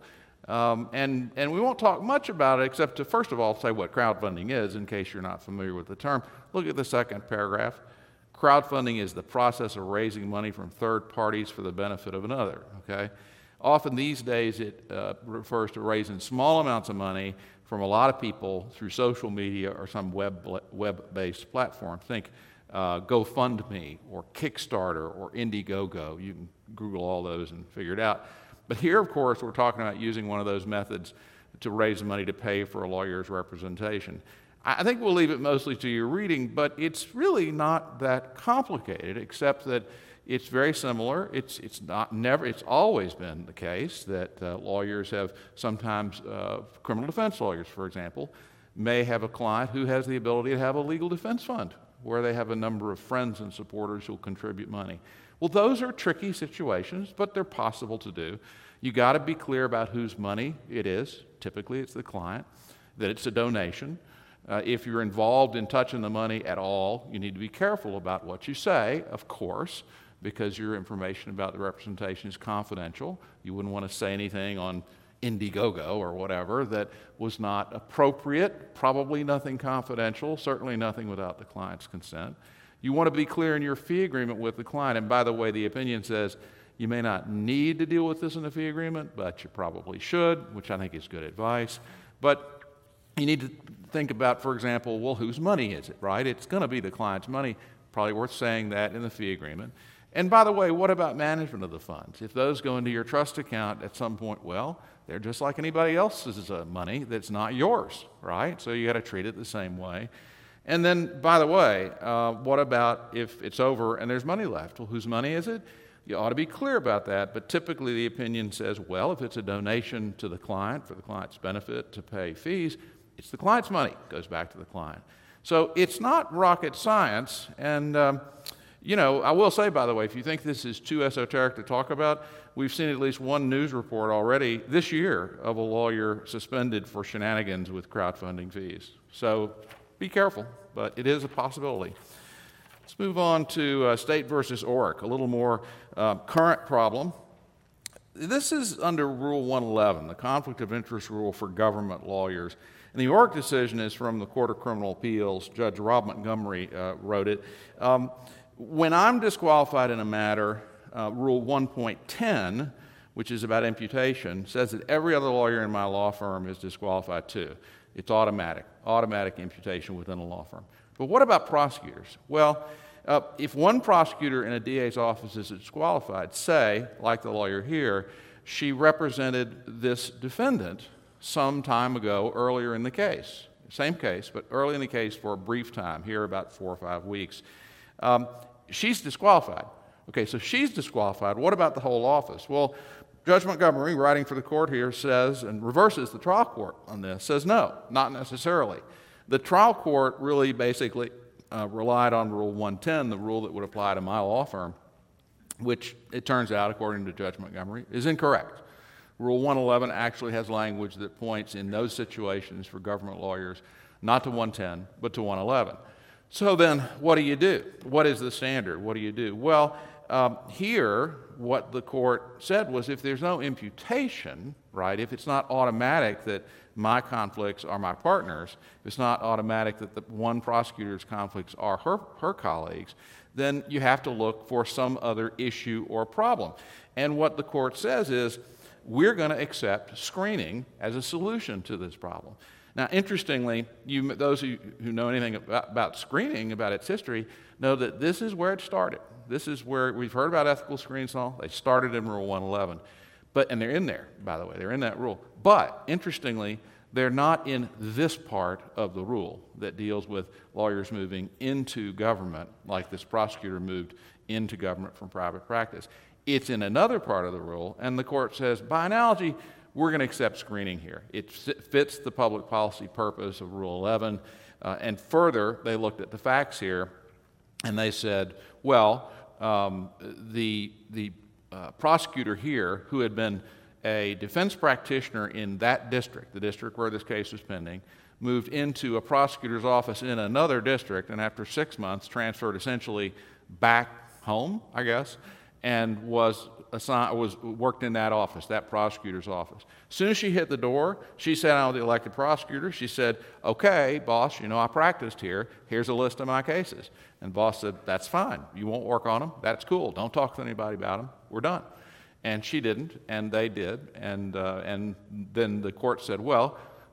And we won't talk much about it except to, first of all, say what crowdfunding is in case you're not familiar with the term. Look at the second paragraph. Crowdfunding is the process of raising money from third parties for the benefit of another, okay? Often these days it refers to raising small amounts of money from a lot of people through social media or some web-based platform. Think GoFundMe or Kickstarter or Indiegogo. You can Google all those and figure it out. But here, of course, we're talking about using one of those methods to raise money to pay for a lawyer's representation. I think we'll leave it mostly to your reading, but it's really not that complicated, except that it's very similar. It's always been the case that lawyers have sometimes, criminal defense lawyers, for example, may have a client who has the ability to have a legal defense fund where they have a number of friends and supporters who will contribute money. Well, those are tricky situations, but they're possible to do. You got to be clear about whose money it is. Typically, it's the client, that it's a donation. If you're involved in touching the money at all, you need to be careful about what you say, of course, because your information about the representation is confidential. You wouldn't want to say anything on Indiegogo or whatever that was not appropriate, probably nothing confidential, certainly nothing without the client's consent. You want to be clear in your fee agreement with the client. And by the way, the opinion says you may not need to deal with this in the fee agreement, but you probably should, which I think is good advice. But you need to think about, for example, well, whose money is it, right? It's going to be the client's money. Probably worth saying that in the fee agreement. And by the way, what about management of the funds? If those go into your trust account at some point, well, they're just like anybody else's money that's not yours, right? So you got to treat it the same way. And then, by the way, what about if it's over and there's money left? Well, whose money is it? You ought to be clear about that, but typically the opinion says, well, if it's a donation to the client for the client's benefit to pay fees, it's the client's money. It goes back to the client. So it's not rocket science. And, I will say, by the way, if you think this is too esoteric to talk about, we've seen at least one news report already this year of a lawyer suspended for shenanigans with crowdfunding fees. So be careful, but it is a possibility. Let's move on to State versus Orrick, a little more current problem. This is under Rule 111, the Conflict of Interest Rule for government lawyers. And the Orrick decision is from the Court of Criminal Appeals. Judge Rob Montgomery wrote it. When I'm disqualified in a matter, Rule 1.10, which is about imputation, says that every other lawyer in my law firm is disqualified too. It's automatic imputation within a law firm. But what about prosecutors? Well, if one prosecutor in a DA's office is disqualified, say, like the lawyer here, she represented this defendant some time ago earlier in the case. Same case, but early in the case for a brief time, here about 4 or 5 weeks. She's disqualified. Okay, so she's disqualified. What about the whole office? Well, Judge Montgomery, writing for the court here, says, and reverses the trial court on this, says no, not necessarily. The trial court really basically relied on Rule 110, the rule that would apply to my law firm, which it turns out, according to Judge Montgomery, is incorrect. Rule 111 actually has language that points in those situations for government lawyers not to 110, but to 111. So then, what do you do? What is the standard? What do you do? Well, here, what the court said was if there's no imputation, right, if it's not automatic that my conflicts are my partners, if it's not automatic that the one prosecutor's conflicts are her colleagues, then you have to look for some other issue or problem. And what the court says is, we're going to accept screening as a solution to this problem. Now, interestingly, those who know anything about screening, about its history, know that this is where it started. This is where we've heard about ethical screenings and all. They started in Rule 111. And they're in there, by the way. They're in that rule. But, interestingly, they're not in this part of the rule that deals with lawyers moving into government, like this prosecutor moved into government from private practice. It's in another part of the rule, and the court says, by analogy, we're going to accept screening here. It fits the public policy purpose of Rule 11. And further, they looked at the facts here, and they said, well, the prosecutor here, who had been a defense practitioner in that district, the district where this case was pending, moved into a prosecutor's office in another district, and after 6 months transferred essentially back home, I guess, and worked in that office, that prosecutor's office. As soon as she hit the door, she sat down with the elected prosecutor. She said, okay, boss, I practiced here. Here's a list of my cases. And boss said, that's fine. You won't work on them? That's cool. Don't talk to anybody about them. We're done. And she didn't, and they did. And then the court said, well,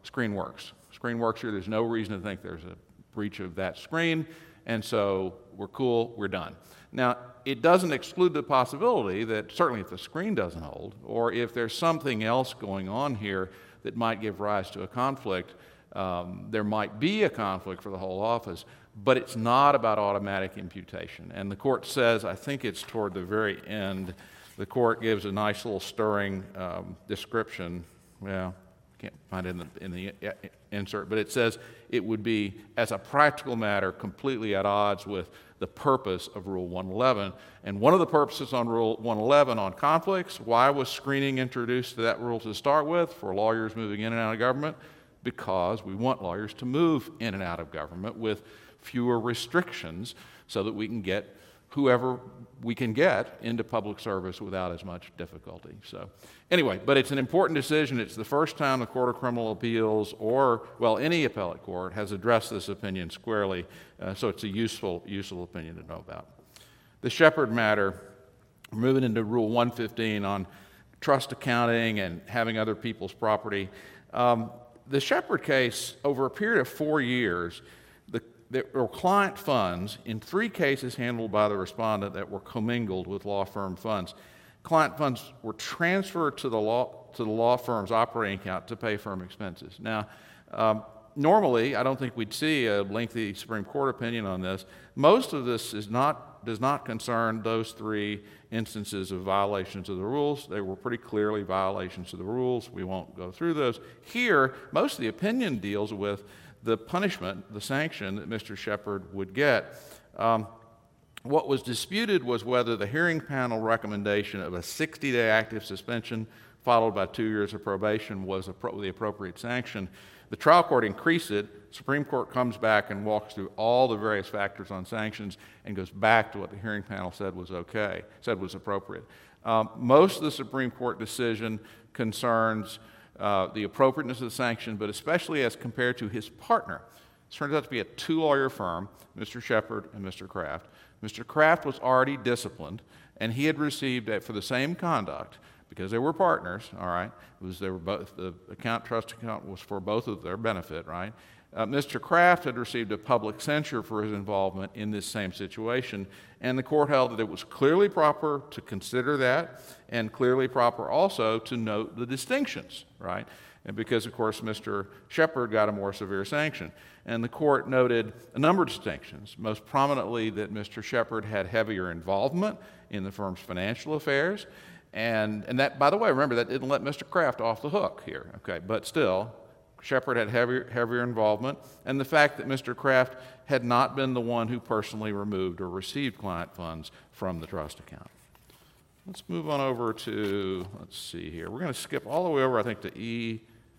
screen works. Screen works here. There's no reason to think there's a breach of that screen, and so we're cool, we're done. Now, it doesn't exclude the possibility that certainly if the screen doesn't hold, or if there's something else going on here that might give rise to a conflict, there might be a conflict for the whole office, but it's not about automatic imputation. And the court says, I think it's toward the very end, the court gives a nice little stirring description. Well, can't find it in the insert, but it says it would be, as a practical matter, completely at odds with the purpose of Rule 111. And one of the purposes on Rule 111 on conflicts, why was screening introduced to that rule to start with for lawyers moving in and out of government? Because we want lawyers to move in and out of government with fewer restrictions so that we can get whoever we can get into public service without as much difficulty. So anyway, but it's an important decision. It's the first time the Court of Criminal Appeals or, well, any appellate court has addressed this opinion squarely, so it's a useful opinion to know about. The Shepard matter, we're moving into Rule 115 on trust accounting and having other people's property. The Shepard case, over a period of 4 years, there were client funds in 3 cases handled by the respondent that were commingled with law firm funds. Client funds were transferred to the law firm's operating account to pay firm expenses. Now, normally, I don't think we'd see a lengthy Supreme Court opinion on this. Most of this does not concern those 3 instances of violations of the rules. They were pretty clearly violations of the rules. We won't go through those. Here, most of the opinion deals with the punishment, the sanction that Mr. Shepard would get. What was disputed was whether the hearing panel recommendation of a 60-day active suspension followed by 2 years of probation was the appropriate sanction. The trial court increased it. Supreme Court comes back and walks through all the various factors on sanctions and goes back to what the hearing panel said was okay, said was appropriate. Most of the Supreme Court decision concerns the appropriateness of the sanction, but especially as compared to his partner. It turns out to be a 2-lawyer firm, Mr. Shepard and Mr. Kraft. Mr. Kraft was already disciplined, and he had received, for the same conduct, because they were partners, all right, they were both, the trust account was for both of their benefit, right? Mr. Kraft had received a public censure for his involvement in this same situation, and the court held that it was clearly proper to consider that and clearly proper also to note the distinctions, right? And because, of course, Mr. Shepard got a more severe sanction. And the court noted a number of distinctions, most prominently that Mr. Shepard had heavier involvement in the firm's financial affairs. And that, by the way, remember, that didn't let Mr. Kraft off the hook here, okay? But still, Shepard had heavier involvement, and the fact that Mr. Kraft had not been the one who personally removed or received client funds from the trust account. Let's move on over to, let's see here. We're going to skip all the way over, I think, to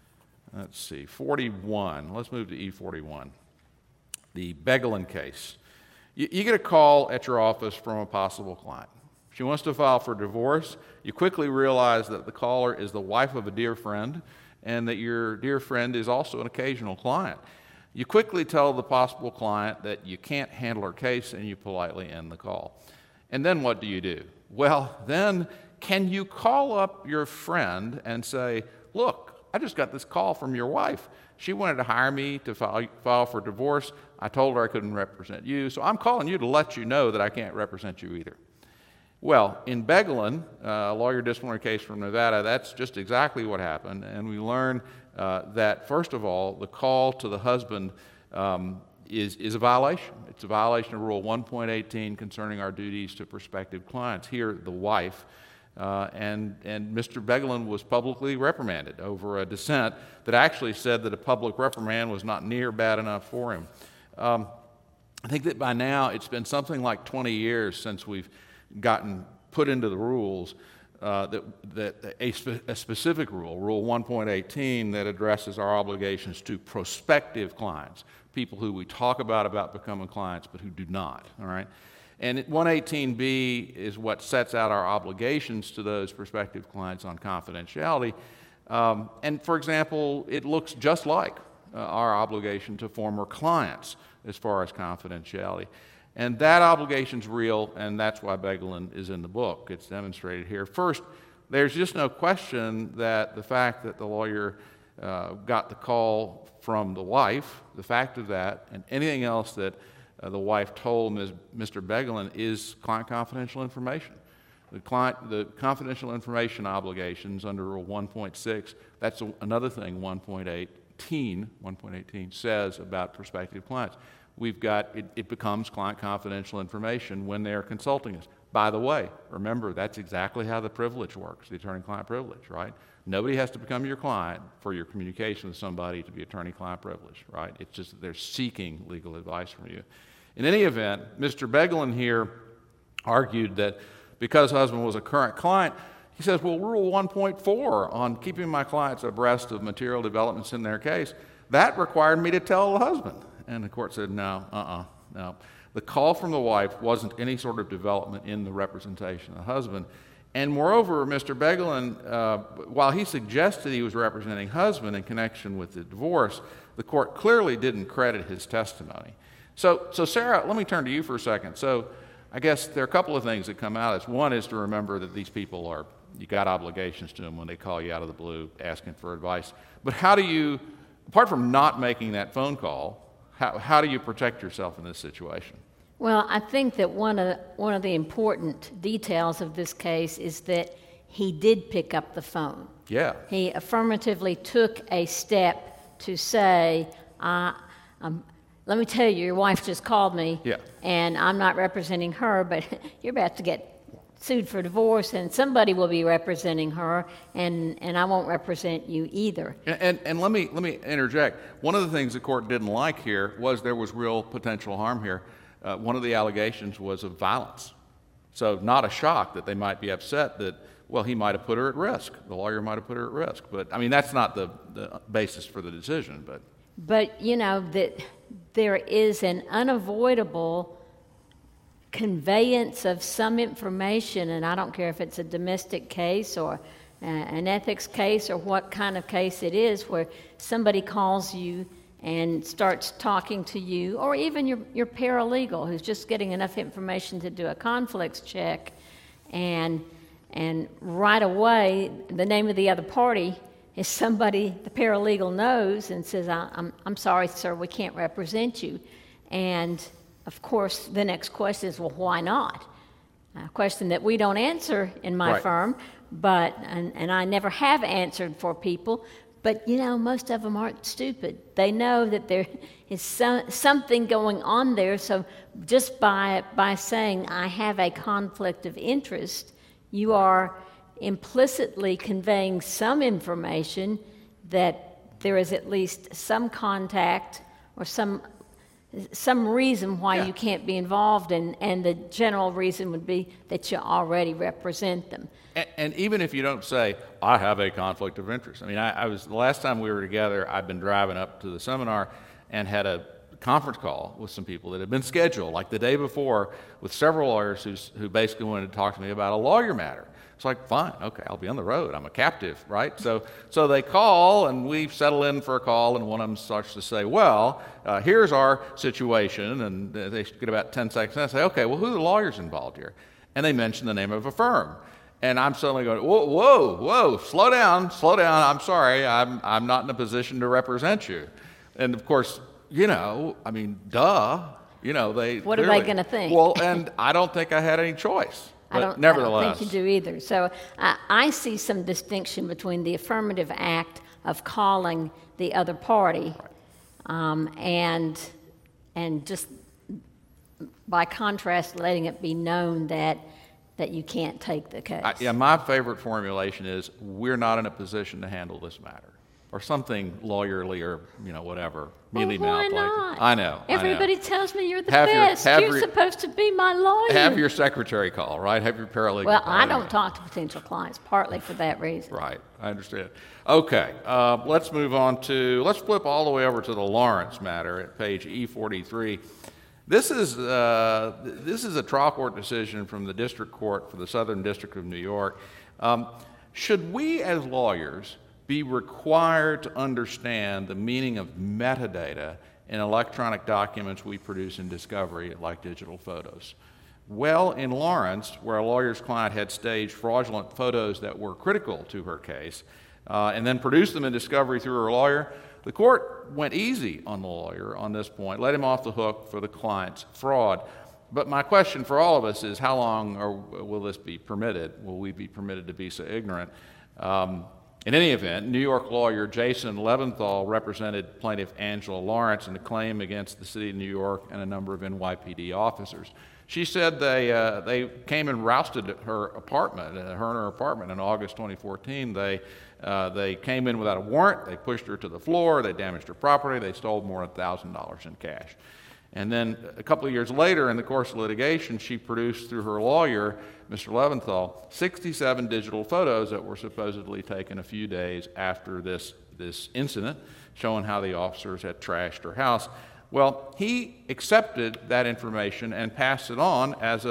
41. Let's move to E41, the Begelin case. You get a call at your office from a possible client. She wants to file for divorce. You quickly realize that the caller is the wife of a dear friend, and that your dear friend is also an occasional client. You quickly tell the possible client that you can't handle her case, and you politely end the call. And then what do? Well, then can you call up your friend and say, look, I just got this call from your wife. She wanted to hire me to file for divorce. I told her I couldn't represent you, so I'm calling you to let you know that I can't represent you either. Well, in Begelin, a lawyer disciplinary case from Nevada, that's just exactly what happened. And we learn that, first of all, the call to the husband is a violation. It's a violation of Rule 1.18 concerning our duties to prospective clients. Here, the wife. And Mr. Begelin was publicly reprimanded over a dissent that actually said that a public reprimand was not near bad enough for him. I think that by now it's been something like 20 years since we've gotten put into the rules that a specific rule, Rule 1.18, that addresses our obligations to prospective clients, people who we talk about becoming clients but who do not, all right? And 118B is what sets out our obligations to those prospective clients on confidentiality. And for example, it looks just like our obligation to former clients as far as confidentiality. And that obligation's real, and that's why Begelin is in the book. It's demonstrated here. First, there's just no question that the fact that the lawyer got the call from the wife, the fact of that, and anything else that the wife told Mr. Begelin is client confidential information. The confidential information obligations under Rule 1.6, that's another thing 1.18 says about prospective clients. It becomes client confidential information when they are consulting us. By the way, remember, that's exactly how the privilege works, the attorney-client privilege, right? Nobody has to become your client for your communication with somebody to be attorney-client privilege, right? It's just that they're seeking legal advice from you. In any event, Mr. Begelin here argued that because husband was a current client, he says, well, Rule 1.4 on keeping my clients abreast of material developments in their case, that required me to tell the husband. And the court said, no. The call from the wife wasn't any sort of development in the representation of the husband. And moreover, Mr. Begelin, while he suggested he was representing husband in connection with the divorce, the court clearly didn't credit his testimony. So Sarah, let me turn to you for a second. So I guess there are a couple of things that come out of this. One is to remember that these people you got obligations to them when they call you out of the blue asking for advice. But how do you, apart from not making that phone call, how do you protect yourself in this situation? Well, I think that one of the important details of this case is that he did pick up the phone. Yeah. He affirmatively took a step to say, let me tell you, your wife just called me, and I'm not representing her, but you're about to get sued for divorce, and somebody will be representing her, and I won't represent you either. And let me interject. One of the things the court didn't like here was there was real potential harm here. One of the allegations was of violence. So not a shock that they might be upset that, well, he might have put her at risk. The lawyer might have put her at risk. But, I mean, that's not the basis for the decision. But you know, that there is an unavoidable conveyance of some information, and I don't care if it's a domestic case or an ethics case or what kind of case it is, where somebody calls you and starts talking to you, or even your paralegal who's just getting enough information to do a conflicts check, and right away the name of the other party is somebody the paralegal knows and says, I'm sorry, sir, we can't represent you. And of course, the next question is, well, why not? A question that we don't answer in my firm, but and I never have answered for people. But you know, most of them aren't stupid. They know that there is something going on there. So just by saying I have a conflict of interest, you are implicitly conveying some information that there is at least some contact or some reason why you can't be involved, and the general reason would be that you already represent them. And even if you don't say, I have a conflict of interest. I mean, the last time we were together, I'd been driving up to the seminar and had a conference call with some people that had been scheduled, like the day before, with several lawyers who basically wanted to talk to me about a lawyer matter. It's like, fine, okay, I'll be on the road. I'm a captive, right? So they call, and we settle in for a call, and one of them starts to say, well, here's our situation, and they get about 10 seconds, and I say, okay, well, who are the lawyers involved here? And they mention the name of a firm. And I'm suddenly going, whoa, slow down, I'm sorry, I'm not in a position to represent you. And of course, you know, I mean, duh, you know, what are they going to think? Well, and I don't think I had any choice. But nevertheless, I don't think you do either. So I see some distinction between the affirmative act of calling the other party, and just by contrast, letting it be known that you can't take the case. My favorite formulation is, we're not in a position to handle this matter, or something lawyerly, or whatever. Well, why not? I know. Everybody tells me you're the best. You're supposed to be my lawyer. Have your secretary call, right? Have your paralegal call. Well, I don't talk to potential clients, partly for that reason. Right, I understand. Okay, let's move on let's flip all the way over to the Lawrence matter at page E43. This is a trial court decision from the District Court for the Southern District of New York. Should we as lawyers be required to understand the meaning of metadata in electronic documents we produce in discovery, like digital photos? Well, in Lawrence, where a lawyer's client had staged fraudulent photos that were critical to her case, and then produced them in discovery through her lawyer. The court went easy on the lawyer on this point, let him off the hook for the client's fraud. But my question for all of us is, how long will this be permitted? Will we be permitted to be so ignorant? In any event, New York lawyer Jason Leventhal represented plaintiff Angela Lawrence in a claim against the city of New York and a number of NYPD officers. She said they came and rousted her apartment, her and her apartment in August 2014. They came in without a warrant, they pushed her to the floor, they damaged her property, they stole more than $1,000 in cash. And then a couple of years later, in the course of litigation, she produced through her lawyer, Mr. Leventhal, 67 digital photos that were supposedly taken a few days after this incident, showing how the officers had trashed her house. Well, he accepted that information and passed it on as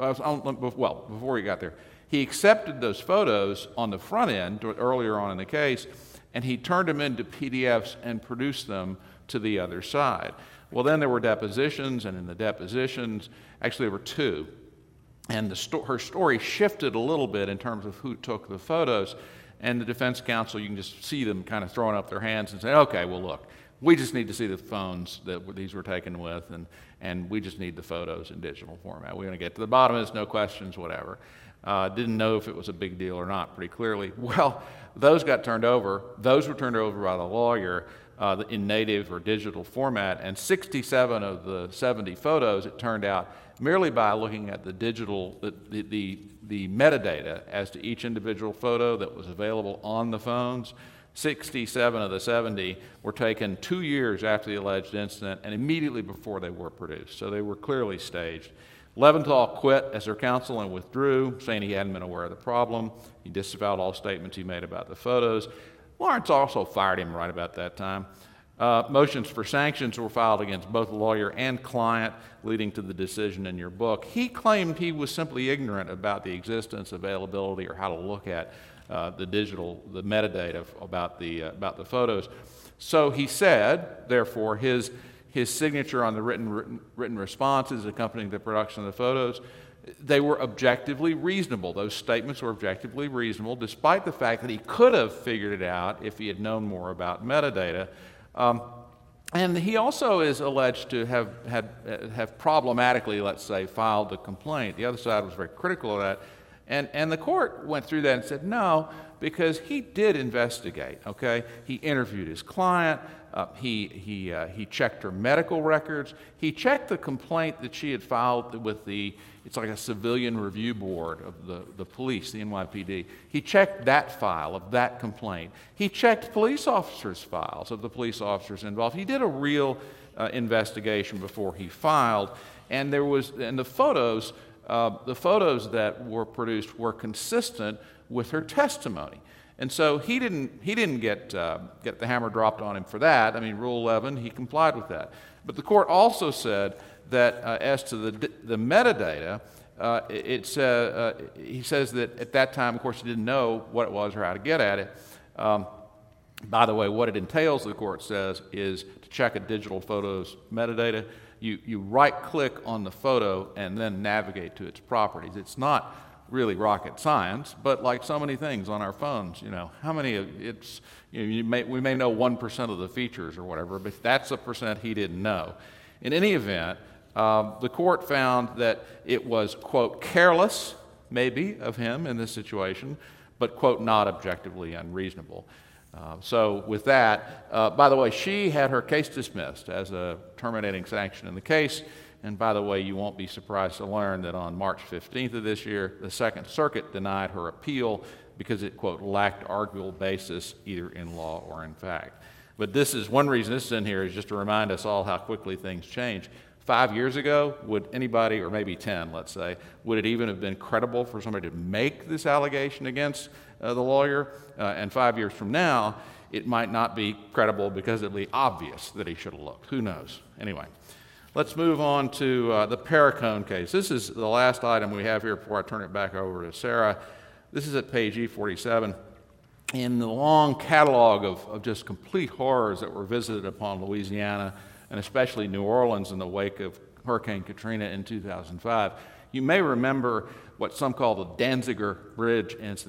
before he got there. He accepted those photos on the front end earlier on in the case, and he turned them into PDFs and produced them to the other side. Well, then there were depositions, and in the depositions, actually there were two, and her story shifted a little bit in terms of who took the photos, and the defense counsel, you can just see them kind of throwing up their hands and saying, okay, well, look, we just need to see the phones that these were taken with, and we just need the photos in digital format. We're going to get to the bottom of this, no questions, whatever. Didn't know if it was a big deal or not pretty clearly. Well, those got turned over. Those were turned over by the lawyer in native or digital format, and 67 of the 70 photos, it turned out, merely by looking at the digital, the metadata as to each individual photo that was available on the phones, 67 of the 70 were taken 2 years after the alleged incident and immediately before they were produced. So they were clearly staged. Leventhal quit as their counsel and withdrew, saying he hadn't been aware of the problem. He disavowed all statements he made about the photos. Lawrence also fired him right about that time. Motions for sanctions were filed against both lawyer and client, leading to the decision in your book. He claimed he was simply ignorant about the existence, availability, or how to look at the metadata about the photos. So he said, therefore, his signature on the written responses accompanying the production of the photos, they were objectively reasonable. Those statements were objectively reasonable, despite the fact that he could have figured it out if he had known more about metadata. And he also is alleged to have problematically, let's say, filed the complaint. The other side was very critical of that. And the court went through that and said, no, because he did investigate, okay? He interviewed his client. He checked her medical records. He checked the complaint that she had filed with it's like a civilian review board of the police, the NYPD. He checked that file of that complaint. He checked police officers' files of the police officers involved. He did a real investigation before he filed. And the photos that were produced were consistent with her testimony. And so he didn't get the hammer dropped on him for that. I mean, Rule 11, he complied with that. But the court also said that as to the metadata, he says that at that time, of course, he didn't know what it was or how to get at it. By the way, what it entails, the court says, is to check a digital photo's metadata. You right-click on the photo and then navigate to its properties. It's not really rocket science, but like so many things on our phones, how many we may know 1% of the features or whatever, but that's a percent he didn't know. In any event, the court found that it was, quote, careless, maybe, of him in this situation, but, quote, not objectively unreasonable. So with that, by the way, she had her case dismissed as a terminating sanction in the case. And by the way, you won't be surprised to learn that on March 15th of this year, the Second Circuit denied her appeal because it, quote, lacked arguable basis either in law or in fact. But this is one reason this is in here, is just to remind us all how quickly things change. 5 years ago, would anybody, or maybe 10, let's say, would it even have been credible for somebody to make this allegation against the lawyer? And 5 years from now, it might not be credible because it'll be obvious that he should have looked. Who knows? Anyway, let's move on to the Perricone case. This is the last item we have here before I turn it back over to Sarah. This is at page E47. In the long catalog of just complete horrors that were visited upon Louisiana, and especially New Orleans in the wake of Hurricane Katrina in 2005, you may remember what some call the Danziger Bridge incident.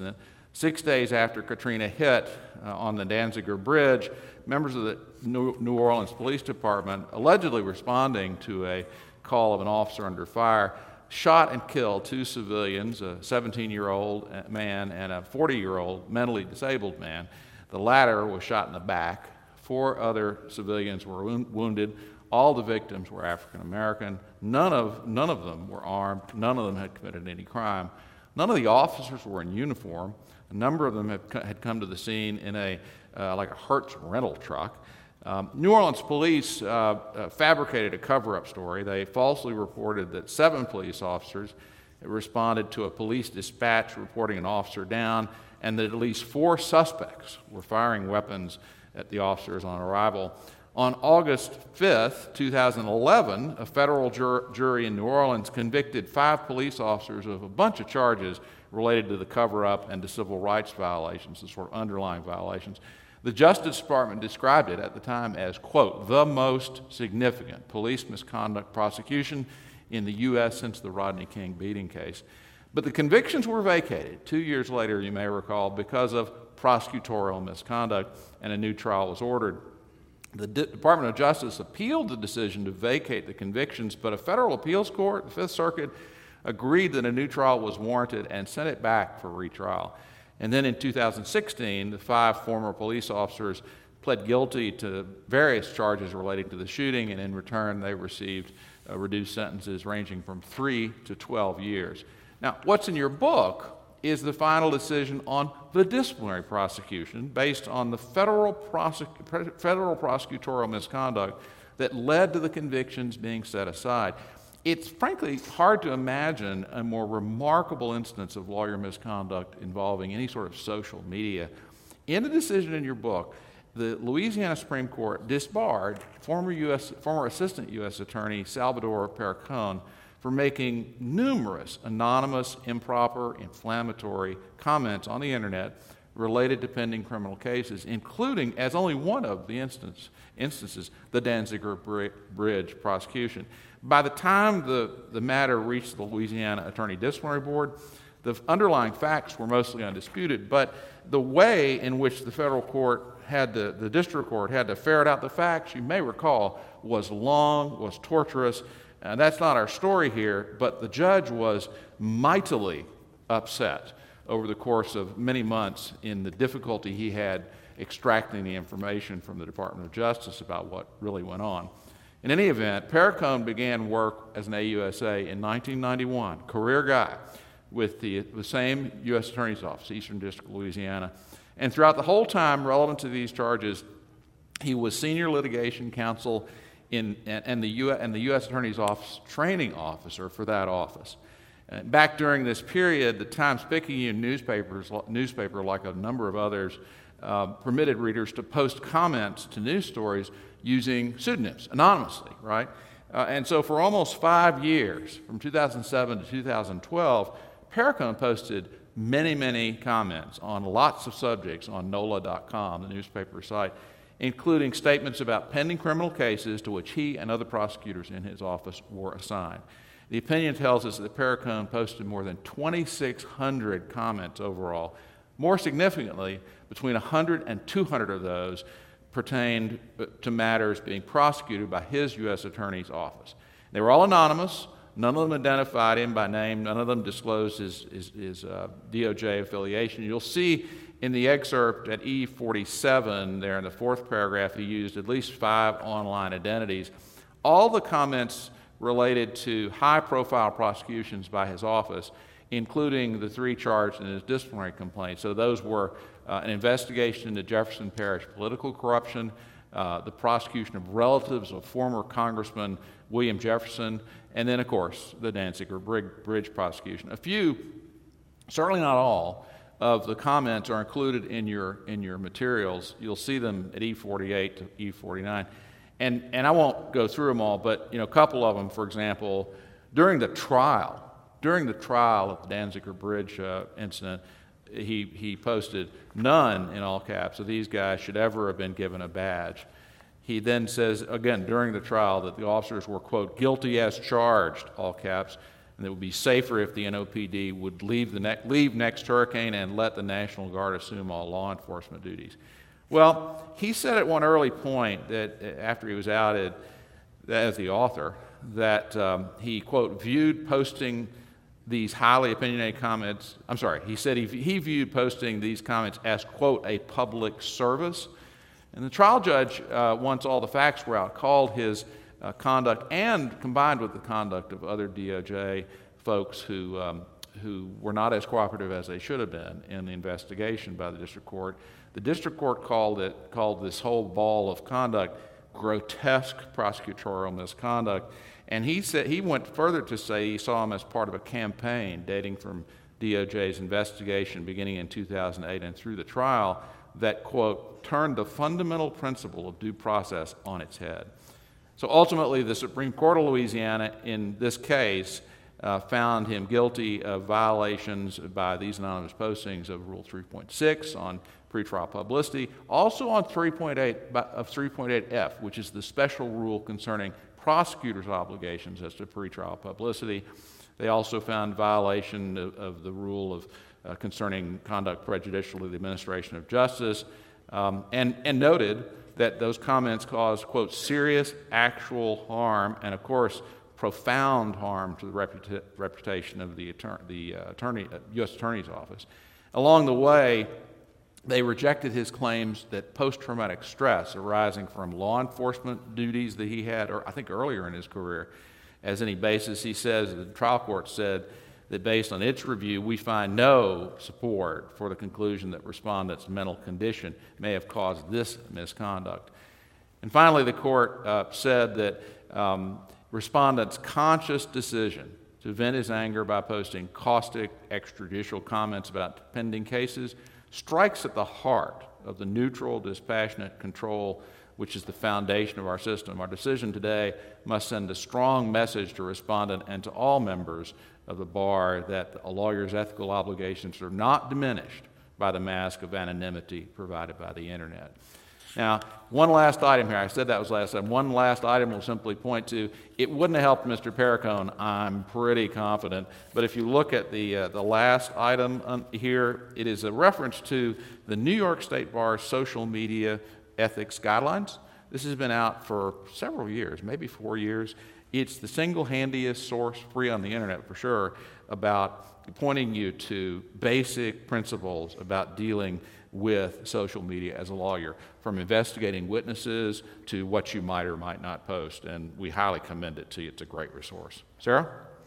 6 days after Katrina hit on the Danziger Bridge, members of the New Orleans Police Department, allegedly responding to a call of an officer under fire, shot and killed 2 civilians, a 17-year-old man and a 40-year-old mentally disabled man. The latter was shot in the back. 4 other civilians were wounded. All the victims were African American. None of them were armed. None of them had committed any crime. None of the officers were in uniform. A number of them had come to the scene in like a Hertz rental truck. New Orleans police fabricated a cover-up story. They falsely reported that 7 police officers responded to a police dispatch reporting an officer down, and that at least 4 suspects were firing weapons at the officers on arrival. On August 5th, 2011, a federal jury in New Orleans convicted 5 police officers of a bunch of charges related to the cover-up and to civil rights violations, the sort of underlying violations. The Justice Department described it at the time as, quote, the most significant police misconduct prosecution in the U.S. since the Rodney King beating case. But the convictions were vacated 2 years later, you may recall, because of prosecutorial misconduct, and a new trial was ordered. The Department of Justice appealed the decision to vacate the convictions, but a federal appeals court, the Fifth Circuit, agreed that a new trial was warranted and sent it back for retrial. And then in 2016, the 5 former police officers pled guilty to various charges relating to the shooting, and in return they received reduced sentences ranging from 3 to 12 years. Now, what's in your book is the final decision on the disciplinary prosecution based on the federal prosecutorial misconduct that led to the convictions being set aside. It's frankly hard to imagine a more remarkable instance of lawyer misconduct involving any sort of social media. In the decision in your book, the Louisiana Supreme Court disbarred former Assistant U.S. Attorney Salvador Pericone for making numerous anonymous, improper, inflammatory comments on the internet related to pending criminal cases, including, as only one of the instances, the Danziger Bridge prosecution. By the time the matter reached the Louisiana Attorney Disciplinary Board, the underlying facts were mostly undisputed, but the way in which the federal court the district court had to ferret out the facts, you may recall, was long, was torturous. That's not our story here, but the judge was mightily upset over the course of many months in the difficulty he had extracting the information from the Department of Justice about what really went on. In any event, Pericone began work as an AUSA in 1991, career guy with the same U.S. Attorney's Office, Eastern District of Louisiana. And throughout the whole time relevant to these charges, he was senior litigation counsel and the U.S. Attorney's Office training officer for that office. Back during this period, the Times-Picayune newspaper, like a number of others, permitted readers to post comments to news stories using pseudonyms, anonymously, right? And so for almost 5 years, from 2007 to 2012, Pericone posted many, many comments on lots of subjects on NOLA.com, the newspaper site, including statements about pending criminal cases to which he and other prosecutors in his office were assigned. The opinion tells us that Pericone posted more than 2,600 comments overall. More significantly, between 100 and 200 of those pertained to matters being prosecuted by his U.S. Attorney's Office. They were all anonymous. None of them identified him by name. None of them disclosed his DOJ affiliation. You'll see in the excerpt at E47 there in the 4th paragraph, he used at least 5 online identities. All the comments related to high-profile prosecutions by his office, including the 3 charged in his disciplinary complaint. So those were an investigation into Jefferson Parish political corruption, the prosecution of relatives of former Congressman William Jefferson, and then, of course, the Danziger Bridge prosecution. A few, certainly not all, of the comments are included in your materials. You'll see them at E48 to E49. And I won't go through them all, but a couple of them, for example, during the trial of the Danziger Bridge incident, he posted, "None," in all caps, of these guys should ever have been given a badge. He then says, again, during the trial, that the officers were, quote, "guilty as charged," all caps. and it would be safer if the NOPD would leave next hurricane and let the National Guard assume all law enforcement duties. Well, he said at one early point that after he was outed as the author, that he, quote, viewed posting these highly opinionated comments, he said he viewed posting these comments as, quote, a public service. And the trial judge, once all the facts were out, called his conduct, and combined with the conduct of other DOJ folks who were not as cooperative as they should have been in the investigation by the district court. The district court called this whole ball of conduct grotesque prosecutorial misconduct. And he went further to say he saw him as part of a campaign dating from DOJ's investigation beginning in 2008 and through the trial that, quote, turned the fundamental principle of due process on its head. So ultimately, the Supreme Court of Louisiana in this case found him guilty of violations by these anonymous postings of Rule 3.6 on pretrial publicity, also on 3.8F, which is the special rule concerning prosecutors' obligations as to pretrial publicity. They also found violation of the rule of concerning conduct prejudicial to the administration of justice, and noted that those comments caused, quote, serious actual harm and, of course, profound harm to the reputation of the U.S. Attorney's Office. Along the way, they rejected his claims that post-traumatic stress arising from law enforcement duties that he had, or I think earlier in his career, as any basis. He says, the trial court said that based on its review, we find no support for the conclusion that respondents' mental condition may have caused this misconduct. And finally, the court said that respondents' conscious decision to vent his anger by posting caustic extrajudicial comments about pending cases strikes at the heart of the neutral, dispassionate control which is the foundation of our system. Our decision today must send a strong message to respondent and to all members of the bar that a lawyer's ethical obligations are not diminished by the mask of anonymity provided by the internet. Now, one last item here. I said that was last time. One last item will simply point to, it wouldn't have helped Mr. Perricone, I'm pretty confident, but if you look at the last item here, it is a reference to the New York State Bar's social media ethics guidelines. This has been out for several years, maybe 4 years. It's the single handiest source, free on the internet for sure, about pointing you to basic principles about dealing with social media as a lawyer, from investigating witnesses to what you might or might not post, and we highly commend it to you. It's a great resource. Sarah?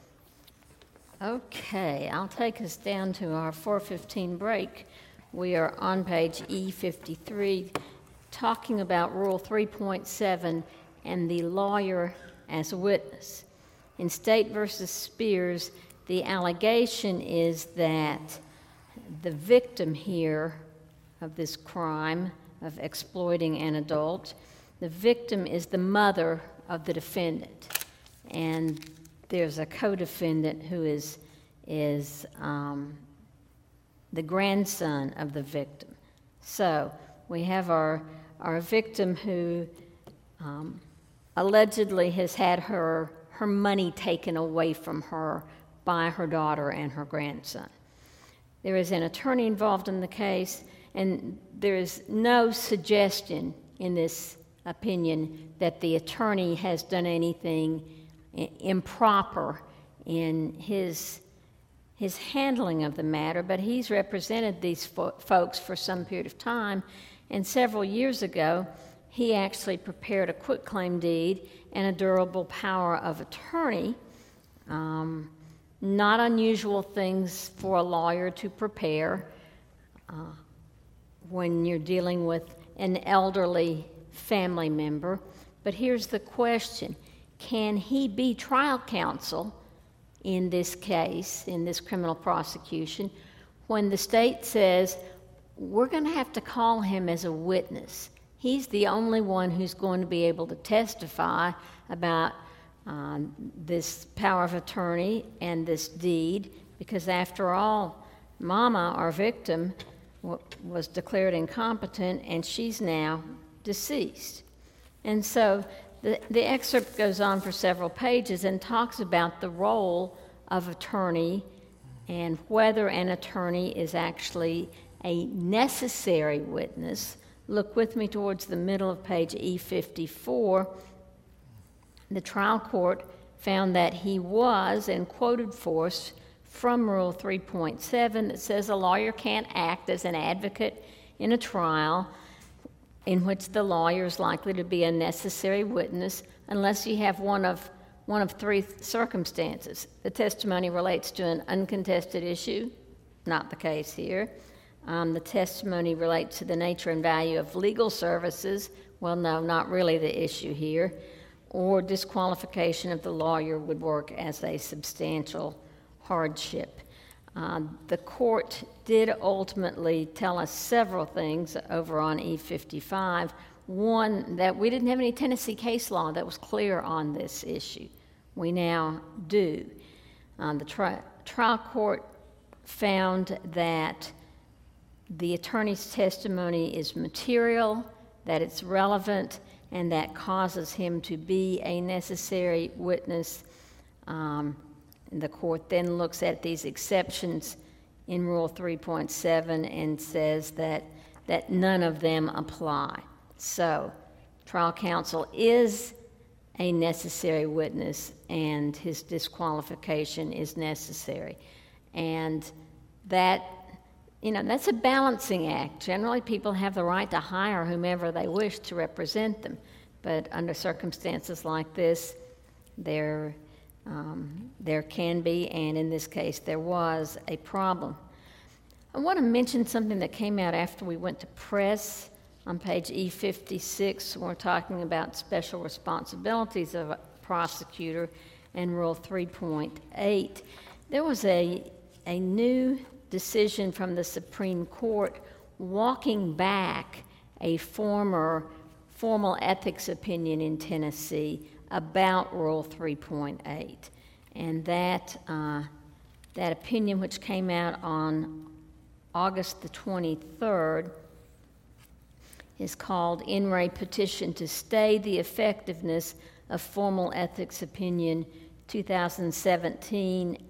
Okay, I'll take us down to our 4:15 break. We are on page E53, talking about Rule 3.7 and the lawyer as a witness. In State v. Spears, the allegation is that the victim here of this crime of exploiting an adult, the victim is the mother of the defendant, and there's a co-defendant who is the grandson of the victim. So we have our victim who allegedly has had her money taken away from her by her daughter and her grandson. There is an attorney involved in the case, and there is no suggestion in this opinion that the attorney has done anything improper in his handling of the matter, but he's represented these folks for some period of time, and several years ago, he actually prepared a quitclaim deed and a durable power of attorney. Not unusual things for a lawyer to prepare when you're dealing with an elderly family member. But here's the question: can he be trial counsel in this case, in this criminal prosecution, when the state says, we're going to have to call him as a witness? He's the only one who's going to be able to testify about this power of attorney and this deed, because after all, Mama, our victim, was declared incompetent, and she's now deceased. And so the excerpt goes on for several pages and talks about the role of attorney and whether an attorney is actually a necessary witness. Look with me towards the middle of page E54. The trial court found that he was, and quoted for us from Rule 3.7 that says a lawyer can't act as an advocate in a trial in which the lawyer is likely to be a necessary witness unless you have one of three circumstances. The testimony relates to an uncontested issue, not the case here. The testimony relates to the nature and value of legal services. Well, no, not really the issue here. Or disqualification of the lawyer would work as a substantial hardship. The court did ultimately tell us several things over on E55. One, that we didn't have any Tennessee case law that was clear on this issue. We now do. The trial court found that the attorney's testimony is material, that it's relevant, and that causes him to be a necessary witness. The court then looks at these exceptions in Rule 3.7 and says that none of them apply. So, trial counsel is a necessary witness, and his disqualification is necessary. And that's a balancing act. Generally, people have the right to hire whomever they wish to represent them. But under circumstances like this, there can be, and in this case, there was a problem. I want to mention something that came out after we went to press on page E56. We're talking about special responsibilities of a prosecutor and Rule 3.8. There was a new decision from the Supreme Court walking back a former formal ethics opinion in Tennessee about Rule 3.8. And that opinion, which came out on August the 23rd, is called In Re Petition to Stay the Effectiveness of Formal Ethics Opinion 2017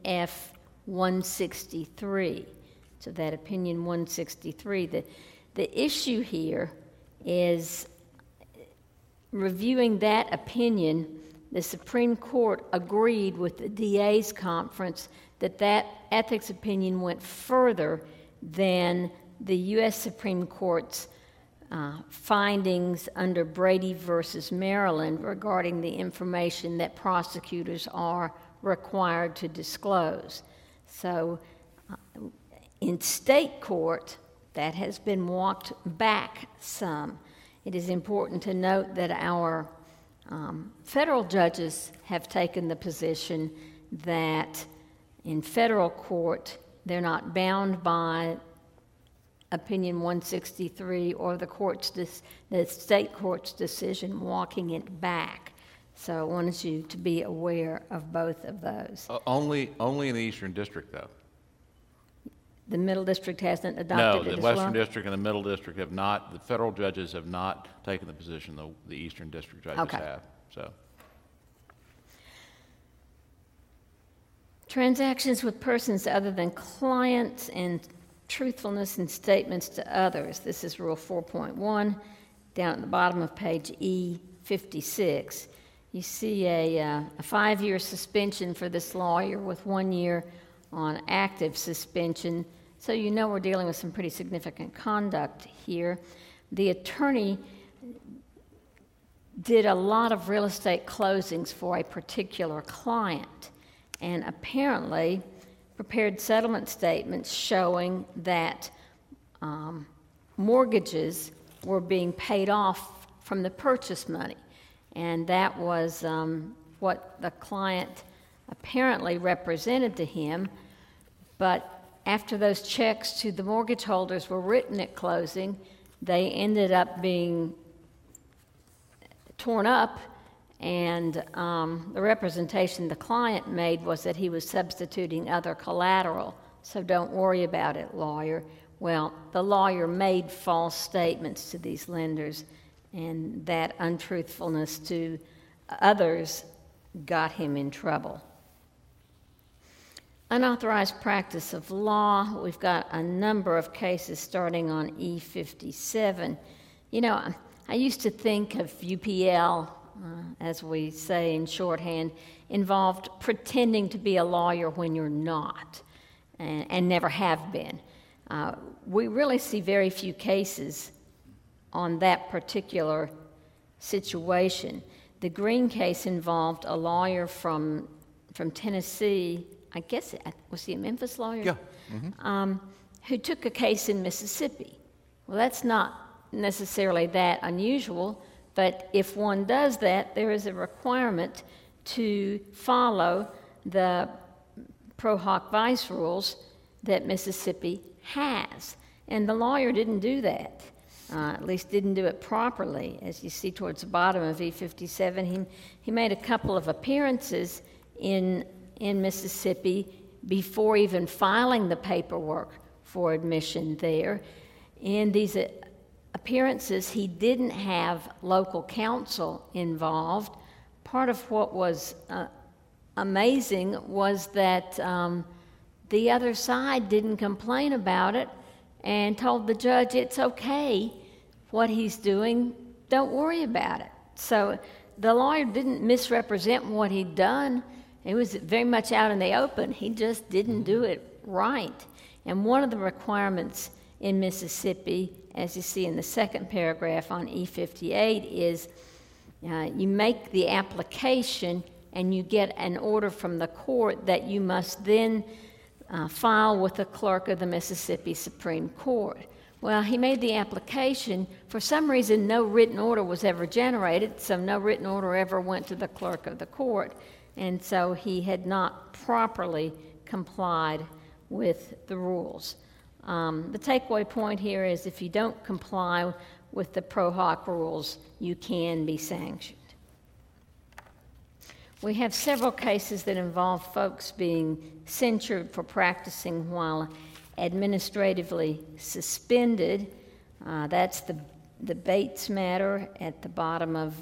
F163. So that opinion 163. The issue here is reviewing that opinion. The Supreme Court agreed with the DA's conference that ethics opinion went further than the U.S. Supreme Court's findings under Brady versus Maryland regarding the information that prosecutors are required to disclose. So in state court, that has been walked back some. It is important to note that our federal judges have taken the position that in federal court, they're not bound by Opinion 163 or the state court's decision walking it back. So I wanted you to be aware of both of those. Only in the Eastern District, though. The Middle District hasn't adopted it as well? No, the Western District and the Middle District have not. The federal judges have not taken the position the Eastern District judges have. So, transactions with persons other than clients and truthfulness in statements to others. This is Rule 4.1, down at the bottom of page E56. You see a 5-year suspension for this lawyer with 1 year on active suspension. So you know we're dealing with some pretty significant conduct here. The attorney did a lot of real estate closings for a particular client and apparently prepared settlement statements showing that mortgages were being paid off from the purchase money. And that was what the client apparently represented to him. But after those checks to the mortgage holders were written at closing, they ended up being torn up, and the representation the client made was that he was substituting other collateral. So don't worry about it, lawyer. Well, the lawyer made false statements to these lenders, and that untruthfulness to others got him in trouble. Unauthorized practice of law, we've got a number of cases starting on E57. You know, I used to think of UPL, as we say in shorthand, involved pretending to be a lawyer when you're not, and never have been. We really see very few cases on that particular situation. The Green case involved a lawyer from Tennessee, I guess, was he a Memphis lawyer? Yeah. Mm-hmm. Who took a case in Mississippi. Well, that's not necessarily that unusual, but if one does that, there is a requirement to follow the pro hoc vice rules that Mississippi has. And the lawyer didn't do that, at least didn't do it properly. As you see towards the bottom of E57, he made a couple of appearances in Mississippi before even filing the paperwork for admission there. In these appearances, he didn't have local counsel involved. Part of what was amazing was that the other side didn't complain about it and told the judge it's okay what he's doing, don't worry about it. So the lawyer didn't misrepresent what he'd done. It was very much out in the open. He just didn't do it right. And one of the requirements in Mississippi, as you see in the second paragraph on E58, is you make the application and you get an order from the court that you must then file with the clerk of the Mississippi Supreme Court. Well, he made the application. For some reason, no written order was ever generated, so no written order ever went to the clerk of the court. And so he had not properly complied with the rules. The takeaway point here is if you don't comply with the pro hoc rules, you can be sanctioned. We have several cases that involve folks being censured for practicing while administratively suspended. That's the Bates matter at the bottom of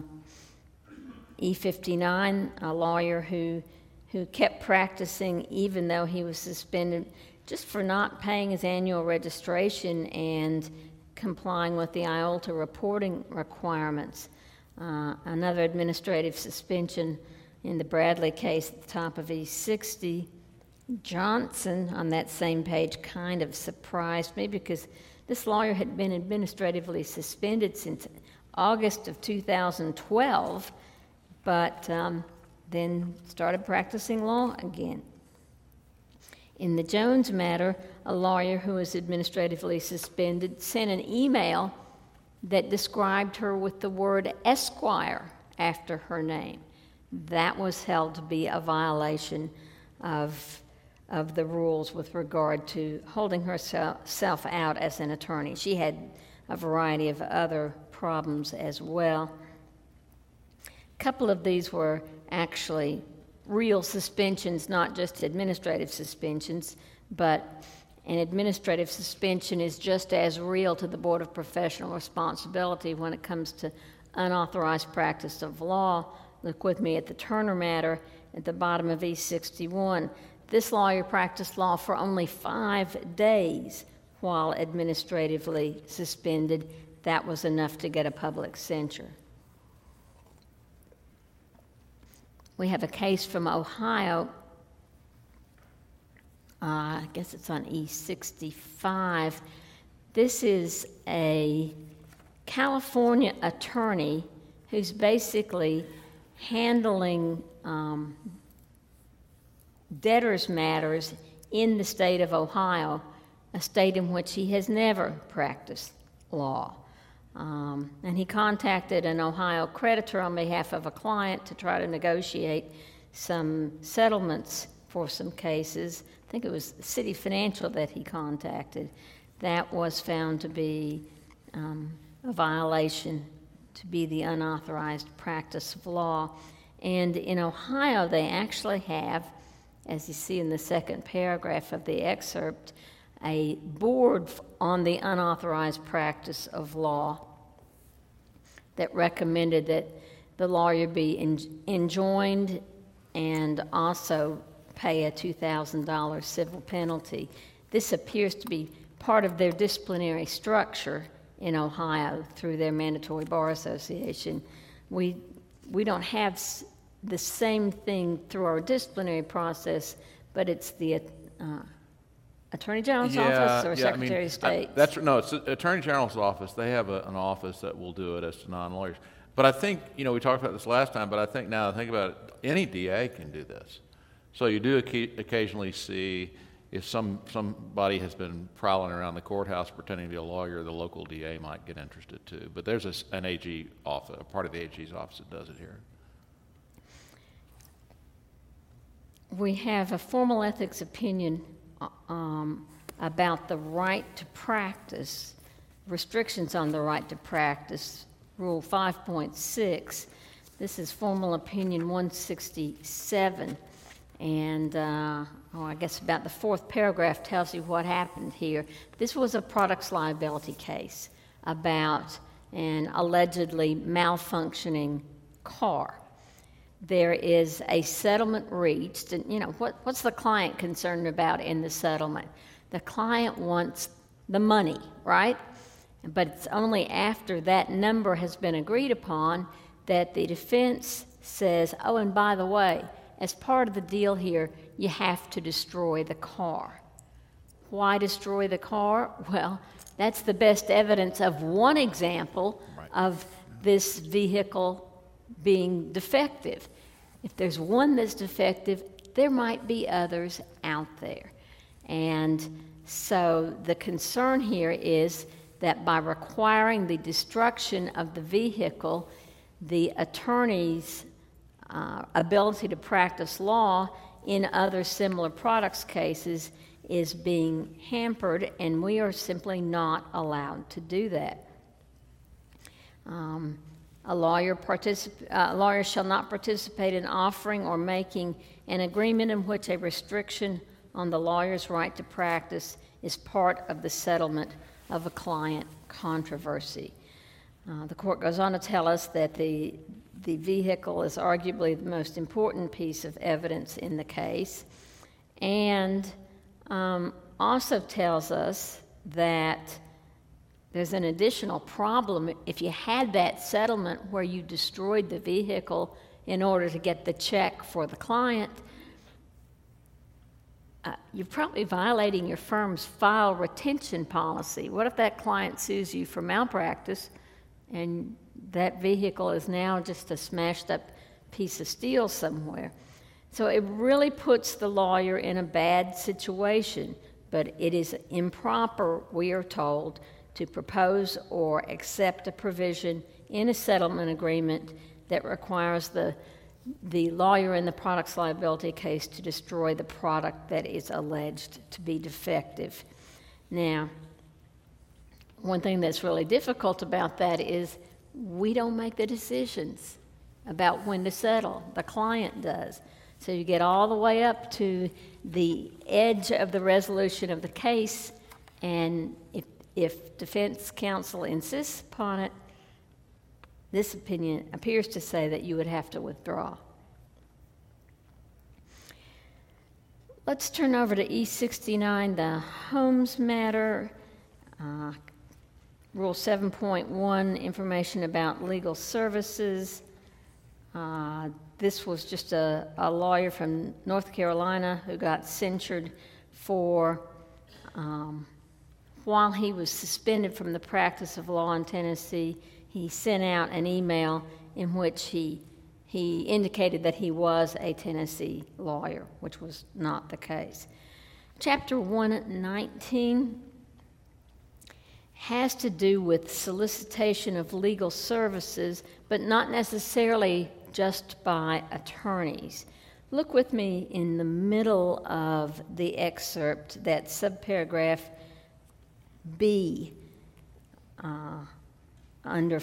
E59, a lawyer who kept practicing even though he was suspended just for not paying his annual registration and complying with the IOLTA reporting requirements. Another administrative suspension in the Bradley case at the top of E60. Johnson, on that same page, kind of surprised me because this lawyer had been administratively suspended since August of 2012, but then started practicing law again. In the Jones matter, a lawyer who was administratively suspended sent an email that described her with the word Esquire after her name. That was held to be a violation of the rules with regard to holding herself out as an attorney. She had a variety of other problems as well. A couple of these were actually real suspensions, not just administrative suspensions, but an administrative suspension is just as real to the Board of Professional Responsibility when it comes to unauthorized practice of law. Look with me at the Turner matter at the bottom of E61. This lawyer practiced law for only 5 days while administratively suspended. That was enough to get a public censure. We have a case from Ohio. I guess it's on E65. This is a California attorney who's basically handling debtors' matters in the state of Ohio, a state in which he has never practiced law. And he contacted an Ohio creditor on behalf of a client to try to negotiate some settlements for some cases. I think it was City Financial that he contacted. That was found to be a violation, to be the unauthorized practice of law. And in Ohio, they actually have, as you see in the second paragraph of the excerpt, a board on the unauthorized practice of law that recommended that the lawyer be enjoined and also pay a $2,000 civil penalty. This appears to be part of their disciplinary structure in Ohio through their mandatory bar association. We don't have the same thing through our disciplinary process, but it's the Attorney General's office or Secretary of State? It's the Attorney General's office. They have an office that will do it as to non-lawyers. But I think, we talked about this last time, but I think now that I think about it, any DA can do this. So you do occasionally see if somebody has been prowling around the courthouse pretending to be a lawyer, the local DA might get interested too. But there's an AG office, a part of the AG's office that does it here. We have a formal ethics opinion about the right to practice, restrictions on the right to practice, Rule 5.6. This is formal opinion 167. And I guess about the fourth paragraph tells you what happened here. This was a products liability case about an allegedly malfunctioning car. There is a settlement reached, and what's the client concerned about in the settlement? The client wants the money, right? But it's only after that number has been agreed upon that the defense says, oh, and by the way, as part of the deal here, you have to destroy the car. Why destroy the car? Well, that's the best evidence of one example of this vehicle being defective. If there's one that's defective, there might be others out there. And so the concern here is that by requiring the destruction of the vehicle, the attorney's ability to practice law in other similar products cases is being hampered, and we are simply not allowed to do that. A lawyer shall not participate in offering or making an agreement in which a restriction on the lawyer's right to practice is part of the settlement of a client controversy. The court goes on to tell us that the vehicle is arguably the most important piece of evidence in the case, and also tells us that there's an additional problem. If you had that settlement where you destroyed the vehicle in order to get the check for the client, you're probably violating your firm's file retention policy. What if that client sues you for malpractice and that vehicle is now just a smashed up piece of steel somewhere? So it really puts the lawyer in a bad situation, but it is improper, we are told, to propose or accept a provision in a settlement agreement that requires the lawyer in the products liability case to destroy the product that is alleged to be defective. Now, one thing that's really difficult about that is we don't make the decisions about when to settle. The client does. So you get all the way up to the edge of the resolution of the case, and if defense counsel insists upon it, this opinion appears to say that you would have to withdraw. Let's turn over to E69, the Holmes matter. Rule 7.1, information about legal services. This was just a lawyer from North Carolina who got censured for, while he was suspended from the practice of law in Tennessee, he sent out an email in which he indicated that he was a Tennessee lawyer, which was not the case. Chapter 119 has to do with solicitation of legal services, but not necessarily just by attorneys. Look with me in the middle of the excerpt, that subparagraph B, under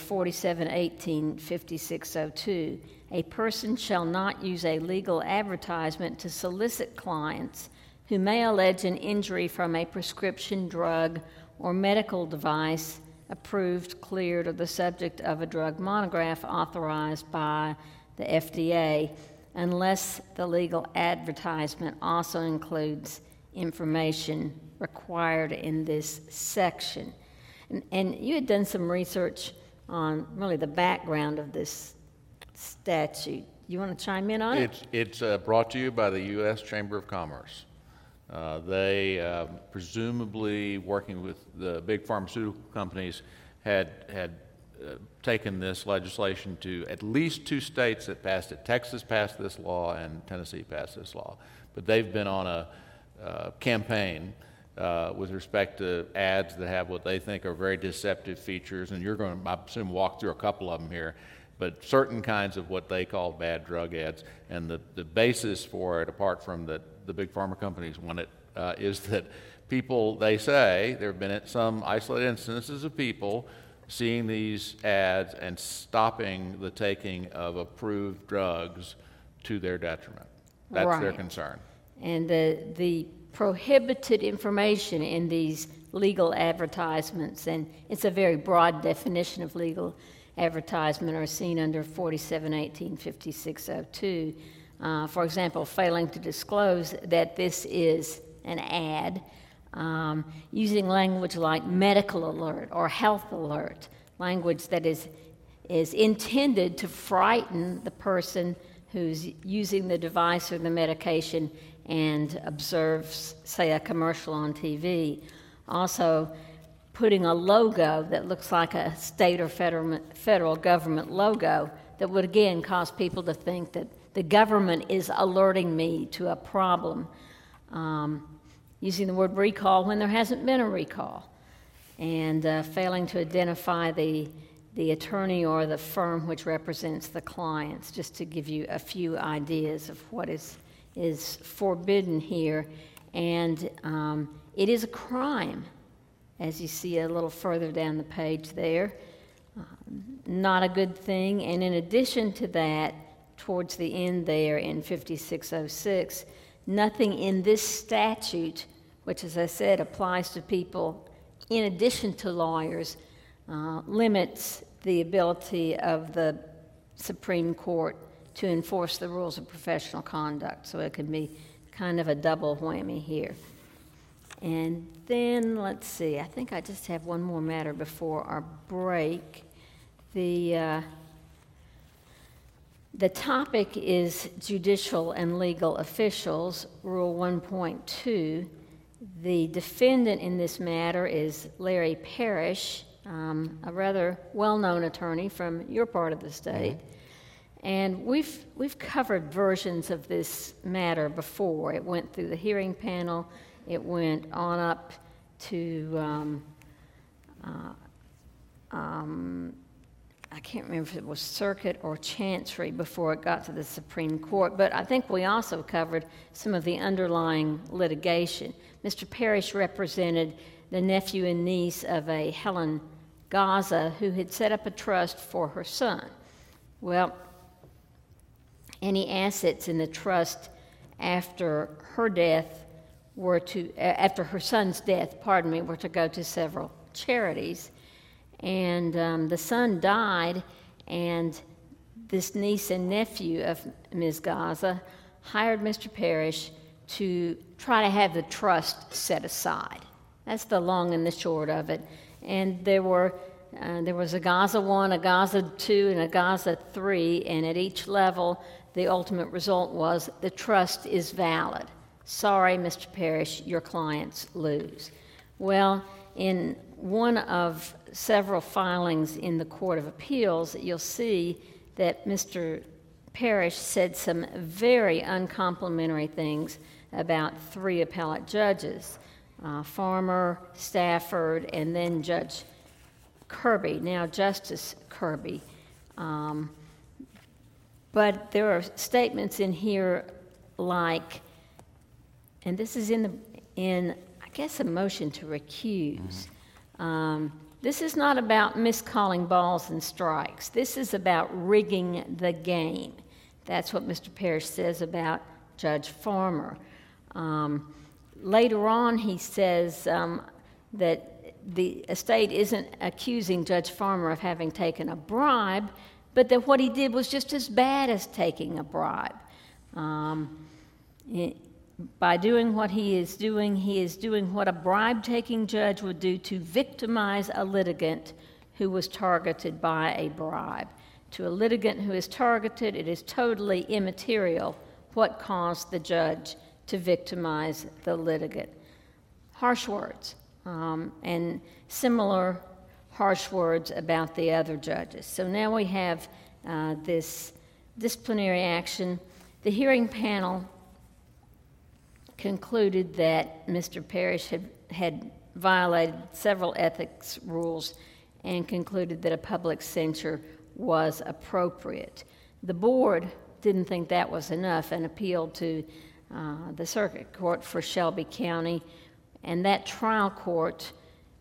4718-5602. A person shall not use a legal advertisement to solicit clients who may allege an injury from a prescription drug or medical device approved, cleared, or the subject of a drug monograph authorized by the FDA. unless the legal advertisement also includes information required in this section. And you had done some research on really the background of this statute. You want to chime in on it? It's brought to you by the U.S. Chamber of Commerce. They, presumably working with the big pharmaceutical companies, had taken this legislation to at least 2 states that passed it. Texas passed this law and Tennessee passed this law. But they've been on a campaign with respect to ads that have what they think are very deceptive features, and you're going to, I assume, walk through a couple of them here, but certain kinds of what they call bad drug ads. And the basis for it, apart from that the big pharma companies want it, is that people, they say, there have been some isolated instances of people seeing these ads and stopping the taking of approved drugs to their detriment. That's their concern. And the prohibited information in these legal advertisements, and it's a very broad definition of legal advertisement, are seen under 47185602. For example, failing to disclose that this is an ad, using language like medical alert or health alert, language that is intended to frighten the person who's using the device or the medication and observes, say, a commercial on TV. Also, putting a logo that looks like a state or federal government logo that would, again, cause people to think that the government is alerting me to a problem. Using the word recall when there hasn't been a recall. And failing to identify the attorney or the firm which represents the clients, just to give you a few ideas of what is forbidden here. And it is a crime, as you see a little further down the page there. Not a good thing. And in addition to that, towards the end there in 5606, nothing in this statute, which, as I said, applies to people in addition to lawyers, limits the ability of the Supreme Court to enforce the rules of professional conduct. So it can be kind of a double whammy here. And then, let's see, I think I just have one more matter before our break. The topic is judicial and legal officials, Rule 1.2. The defendant in this matter is Larry Parrish, a rather well-known attorney from your part of the state. And we've covered versions of this matter before. It went through the hearing panel. It went on up to I can't remember if it was circuit or chancery before it got to the Supreme Court, but I think we also covered some of the underlying litigation. Mr. Parrish represented the nephew and niece of a Helen Gaza who had set up a trust for her son. Well, any assets in the trust after her death after her son's death, were to go to several charities. And the son died, and this niece and nephew of Ms. Gaza hired Mr. Parrish to try to have the trust set aside. That's the long and the short of it. And there was a Gaza 1, a Gaza 2, and a Gaza 3, and at each level, the ultimate result was the trust is valid. Sorry, Mr. Parrish, your clients lose. Well, in one of several filings in the Court of Appeals, you'll see that Mr. Parrish said some very uncomplimentary things about 3 appellate judges, Farmer, Stafford, and then Judge Kirby, now Justice Kirby. But there are statements in here like, and this is in I guess a motion to recuse. This is not about miscalling balls and strikes. This is about rigging the game. That's what Mr. Parrish says about Judge Farmer. Later on, he says that the estate isn't accusing Judge Farmer of having taken a bribe, but that what he did was just as bad as taking a bribe. By doing what he is doing what a bribe-taking judge would do to victimize a litigant who was targeted by a bribe. To a litigant who is targeted, it is totally immaterial what caused the judge to victimize the litigant. Harsh words, and similar harsh words about the other judges. So now we have this disciplinary action. The hearing panel concluded that Mr. Parrish had violated several ethics rules and concluded that a public censure was appropriate. The board didn't think that was enough and appealed to the Circuit Court for Shelby County, and that trial court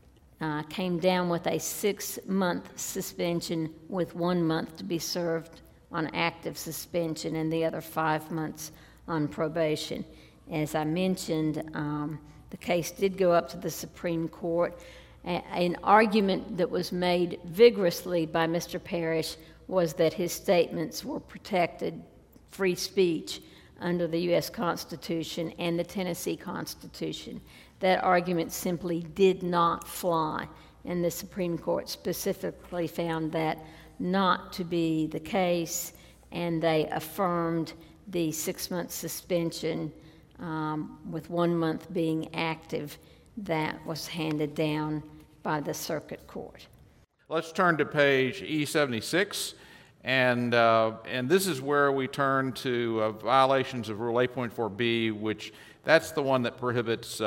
came down with a 6-month suspension with 1 month to be served on active suspension and the other 5 months on probation. As I mentioned, the case did go up to the Supreme Court. An argument that was made vigorously by Mr. Parrish was that his statements were protected free speech under the U.S. Constitution and the Tennessee Constitution. That argument simply did not fly, and the Supreme Court specifically found that not to be the case, and they affirmed the 6-month suspension with 1 month being active that was handed down by the Circuit Court. Let's turn to page E76, and this is where we turn to violations of Rule 8.4b, which that's the one that prohibits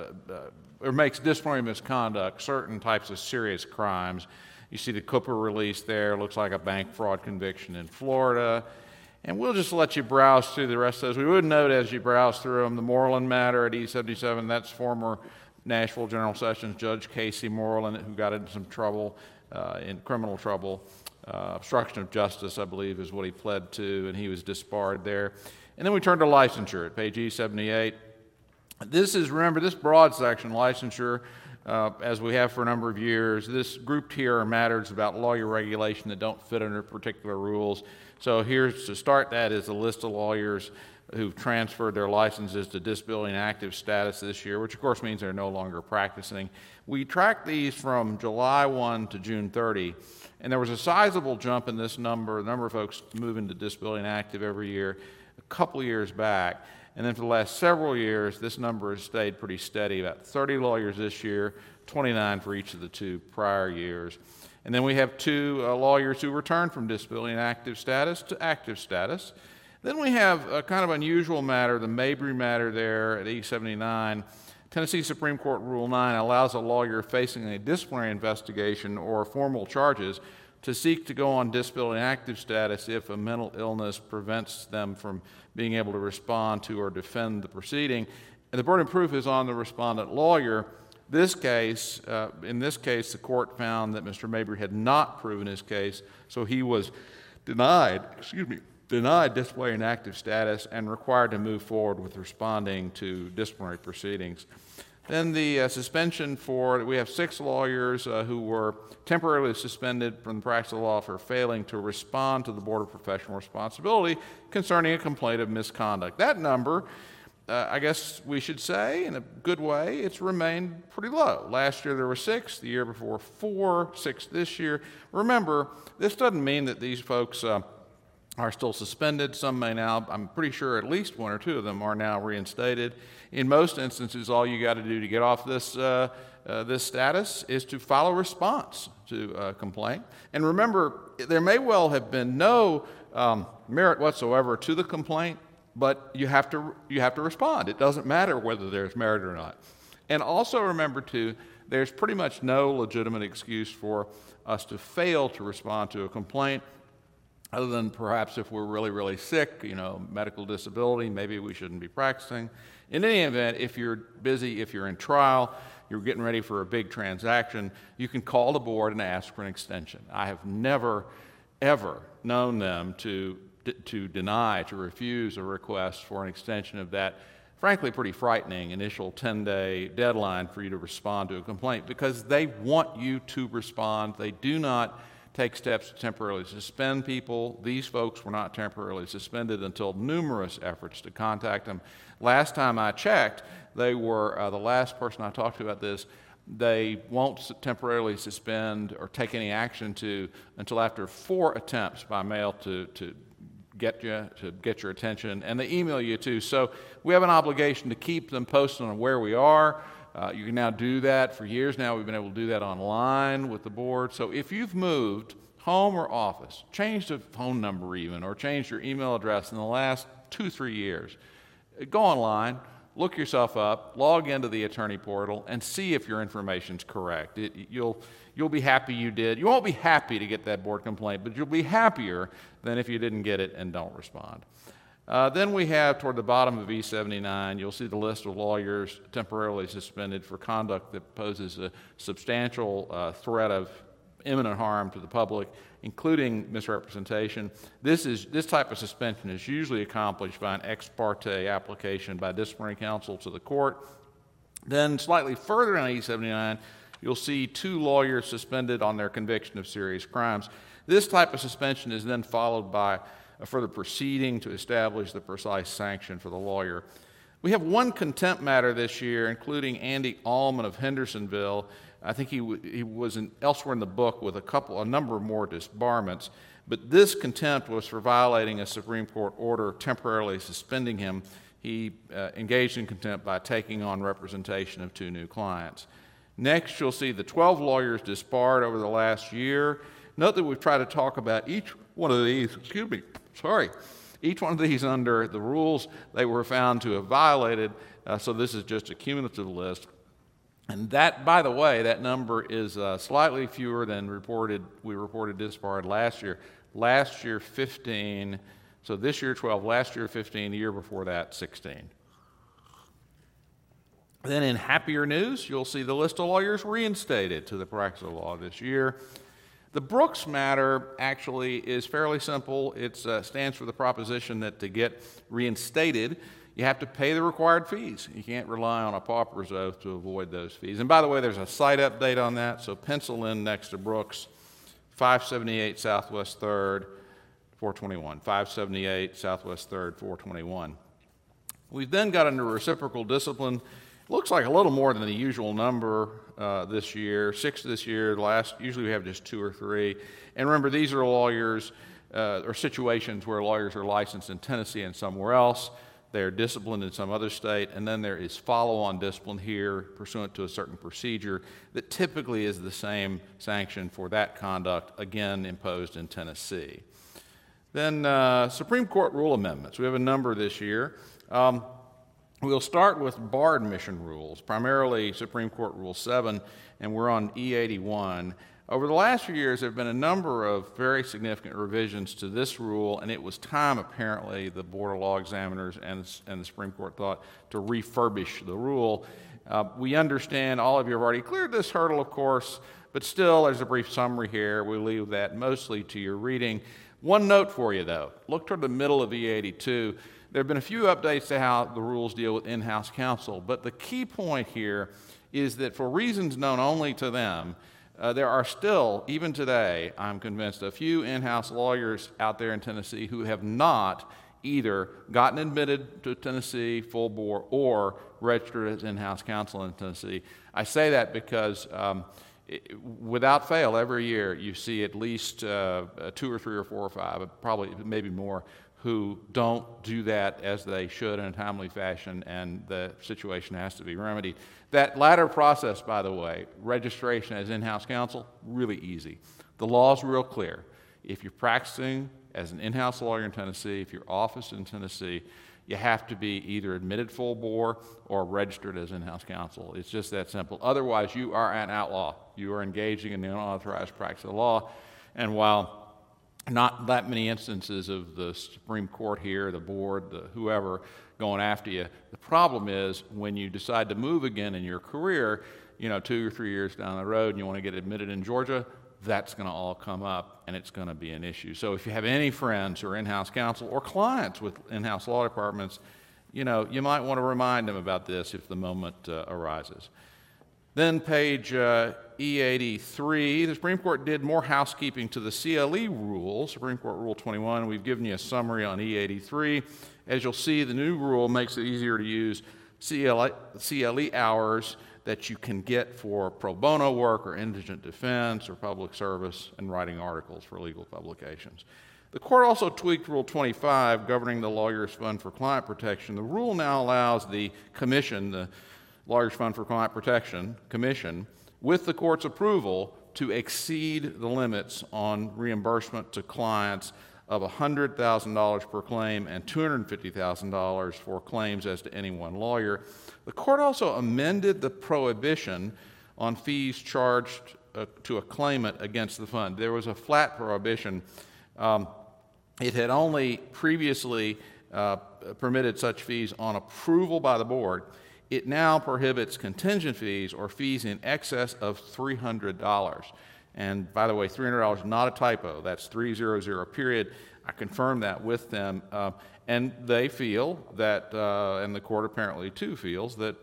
or makes disciplinary misconduct certain types of serious crimes. You see the Cooper release there, looks like a bank fraud conviction in Florida. And we'll just let you browse through the rest of those. We would note as you browse through them, the Moreland matter at E77, that's former Nashville General Sessions Judge Casey Moreland, who got into some trouble, in criminal trouble. Obstruction of justice, I believe, is what he pled to, and he was disbarred there. And then we turn to licensure at page E78. This is, remember, this broad section, licensure, as we have for a number of years, this grouped here are matters about lawyer regulation that don't fit under particular rules. So here's, to start that, is a list of lawyers who've transferred their licenses to disability and active status this year, which of course means they're no longer practicing. We tracked these from July 1 to June 30, and there was a sizable jump in this number, the number of folks moving to disability and active every year, a couple of years back. And then for the last several years, this number has stayed pretty steady, about 30 lawyers this year, 29 for each of the 2 prior years. And then we have 2 lawyers who returned from disability and active status to active status. Then we have a kind of unusual matter, the Mabry matter there at E79. Tennessee Supreme Court Rule 9 allows a lawyer facing a disciplinary investigation or formal charges to seek to go on disability and active status if a mental illness prevents them from being able to respond to or defend the proceeding. And the burden of proof is on the respondent lawyer. In this case, the court found that Mr. Mabry had not proven his case, so he was denied disciplinary and active status and required to move forward with responding to disciplinary proceedings. Then the suspension for, we have 6 lawyers who were temporarily suspended from the practice of law for failing to respond to the Board of Professional Responsibility concerning a complaint of misconduct. That number, I guess we should say, in a good way, it's remained pretty low. Last year there were 6, the year before 4, 6 this year. Remember, this doesn't mean that these folks are still suspended. Some may now, I'm pretty sure at least 1 or 2 of them are now reinstated. In most instances, all you got to do to get off this status is to file a response to a complaint. And remember, there may well have been no merit whatsoever to the complaint, but you have to respond. It doesn't matter whether there's merit or not. And also remember, too, there's pretty much no legitimate excuse for us to fail to respond to a complaint, other than perhaps if we're really, really sick, medical disability, maybe we shouldn't be practicing. In any event, if you're busy, if you're in trial, you're getting ready for a big transaction, you can call the board and ask for an extension. I have never, ever known them to deny, to refuse a request for an extension of that, frankly, pretty frightening initial 10-day deadline for you to respond to a complaint, because they want you to respond. They do not take steps to temporarily suspend people. These folks were not temporarily suspended until numerous efforts to contact them. Last time I checked, they were the last person I talked to about this. They won't temporarily suspend or take any action to until after 4 attempts by mail to get your attention, and they email you too. So we have an obligation to keep them posted on where we are. You can now do that. For years now, we've been able to do that online with the board. So if you've moved home or office, changed a phone number even, or changed your email address in the last 2-3 years, go online, look yourself up, log into the attorney portal, and see if your information's correct. You'll be happy you did. You won't be happy to get that board complaint, but you'll be happier than if you didn't get it and don't respond. Then we have, toward the bottom of E79, you'll see the list of lawyers temporarily suspended for conduct that poses a substantial threat of imminent harm to the public, including misrepresentation. This type of suspension is usually accomplished by an ex parte application by disciplinary counsel to the court. Then slightly further down E79, you'll see 2 lawyers suspended on their conviction of serious crimes. This type of suspension is then followed by a further proceeding to establish the precise sanction for the lawyer. We have 1 contempt matter this year, including Andy Allman of Hendersonville. I think he was elsewhere in the book with a number more disbarments, but this contempt was for violating a Supreme Court order temporarily suspending him. He engaged in contempt by taking on representation of 2 new clients. Next, you'll see the 12 lawyers disbarred over the last year. Note that we've tried to talk about each one of these, each one of these under the rules they were found to have violated, so this is just a cumulative list. And that, by the way, that number is slightly fewer than we reported disbarred last year. Last year, 15. So this year, 12. Last year, 15. The year before that, 16. Then in happier news, you'll see the list of lawyers reinstated to the practice of law this year. The Brooks matter actually is fairly simple. It stands for the proposition that to get reinstated, you have to pay the required fees. You can't rely on a pauper's oath to avoid those fees. And by the way, there's a site update on that, so pencil in next to Brooks, 578 Southwest 3rd, 421. 578 Southwest 3rd, 421. We've then got under reciprocal discipline. Looks like a little more than the usual number this year, 6 this year. Usually we have just 2 or 3. And remember, these are lawyers or situations where lawyers are licensed in Tennessee and somewhere else. They are disciplined in some other state, and then there is follow-on discipline here pursuant to a certain procedure that typically is the same sanction for that conduct, again imposed in Tennessee. Then Supreme Court rule amendments. We have a number this year. We'll start with bar admission rules, primarily Supreme Court Rule 7, and we're on E81. Over the last few years, there have been a number of very significant revisions to this rule, and it was time, apparently, the Board of Law Examiners and the Supreme Court thought to refurbish the rule. We understand all of you have already cleared this hurdle, of course, but still, there's a brief summary here. We'll leave that mostly to your reading. One note for you, though. Look toward the middle of E82. There have been a few updates to how the rules deal with in-house counsel, but the key point here is that for reasons known only to them, there are still, even today, I'm convinced, a few in-house lawyers out there in Tennessee who have not either gotten admitted to Tennessee full bore or registered as in-house counsel in Tennessee. I say that because without fail, every year you see at least 2 or 3 or 4 or 5, probably maybe more, who don't do that as they should in a timely fashion, and the situation has to be remedied. That latter process, by the way, registration as in-house counsel, really easy. The law is real clear. If you're practicing as an in-house lawyer in Tennessee, if your office is in Tennessee, you have to be either admitted full bore or registered as in-house counsel. It's just that simple. Otherwise, you are an outlaw. You are engaging in the unauthorized practice of the law, and while not that many instances of the Supreme Court here, the board, whoever going after you. The problem is when you decide to move again in your career, 2 or 3 years down the road and you want to get admitted in Georgia, that's going to all come up and it's going to be an issue. So if you have any friends who are in-house counsel or clients with in-house law departments, you might want to remind them about this if the moment arises. Then page E83, the Supreme Court did more housekeeping to the CLE rule, Supreme Court Rule 21. We've given you a summary on E83. As you'll see, the new rule makes it easier to use CLE hours that you can get for pro bono work or indigent defense or public service and writing articles for legal publications. The court also tweaked Rule 25 governing the Lawyers Fund for Client Protection. The rule now allows the commission, the Lawyers Fund for Client Protection Commission, with the court's approval, to exceed the limits on reimbursement to clients of $100,000 per claim and $250,000 for claims as to any one lawyer. The court also amended the prohibition on fees charged to a claimant against the fund. There was a flat prohibition. It had only previously permitted such fees on approval by the board. It now prohibits contingent fees or fees in excess of $300. And by the way, $300 is not a typo. That's 300 period. I confirmed that with them. And they feel that, and the court apparently too feels, that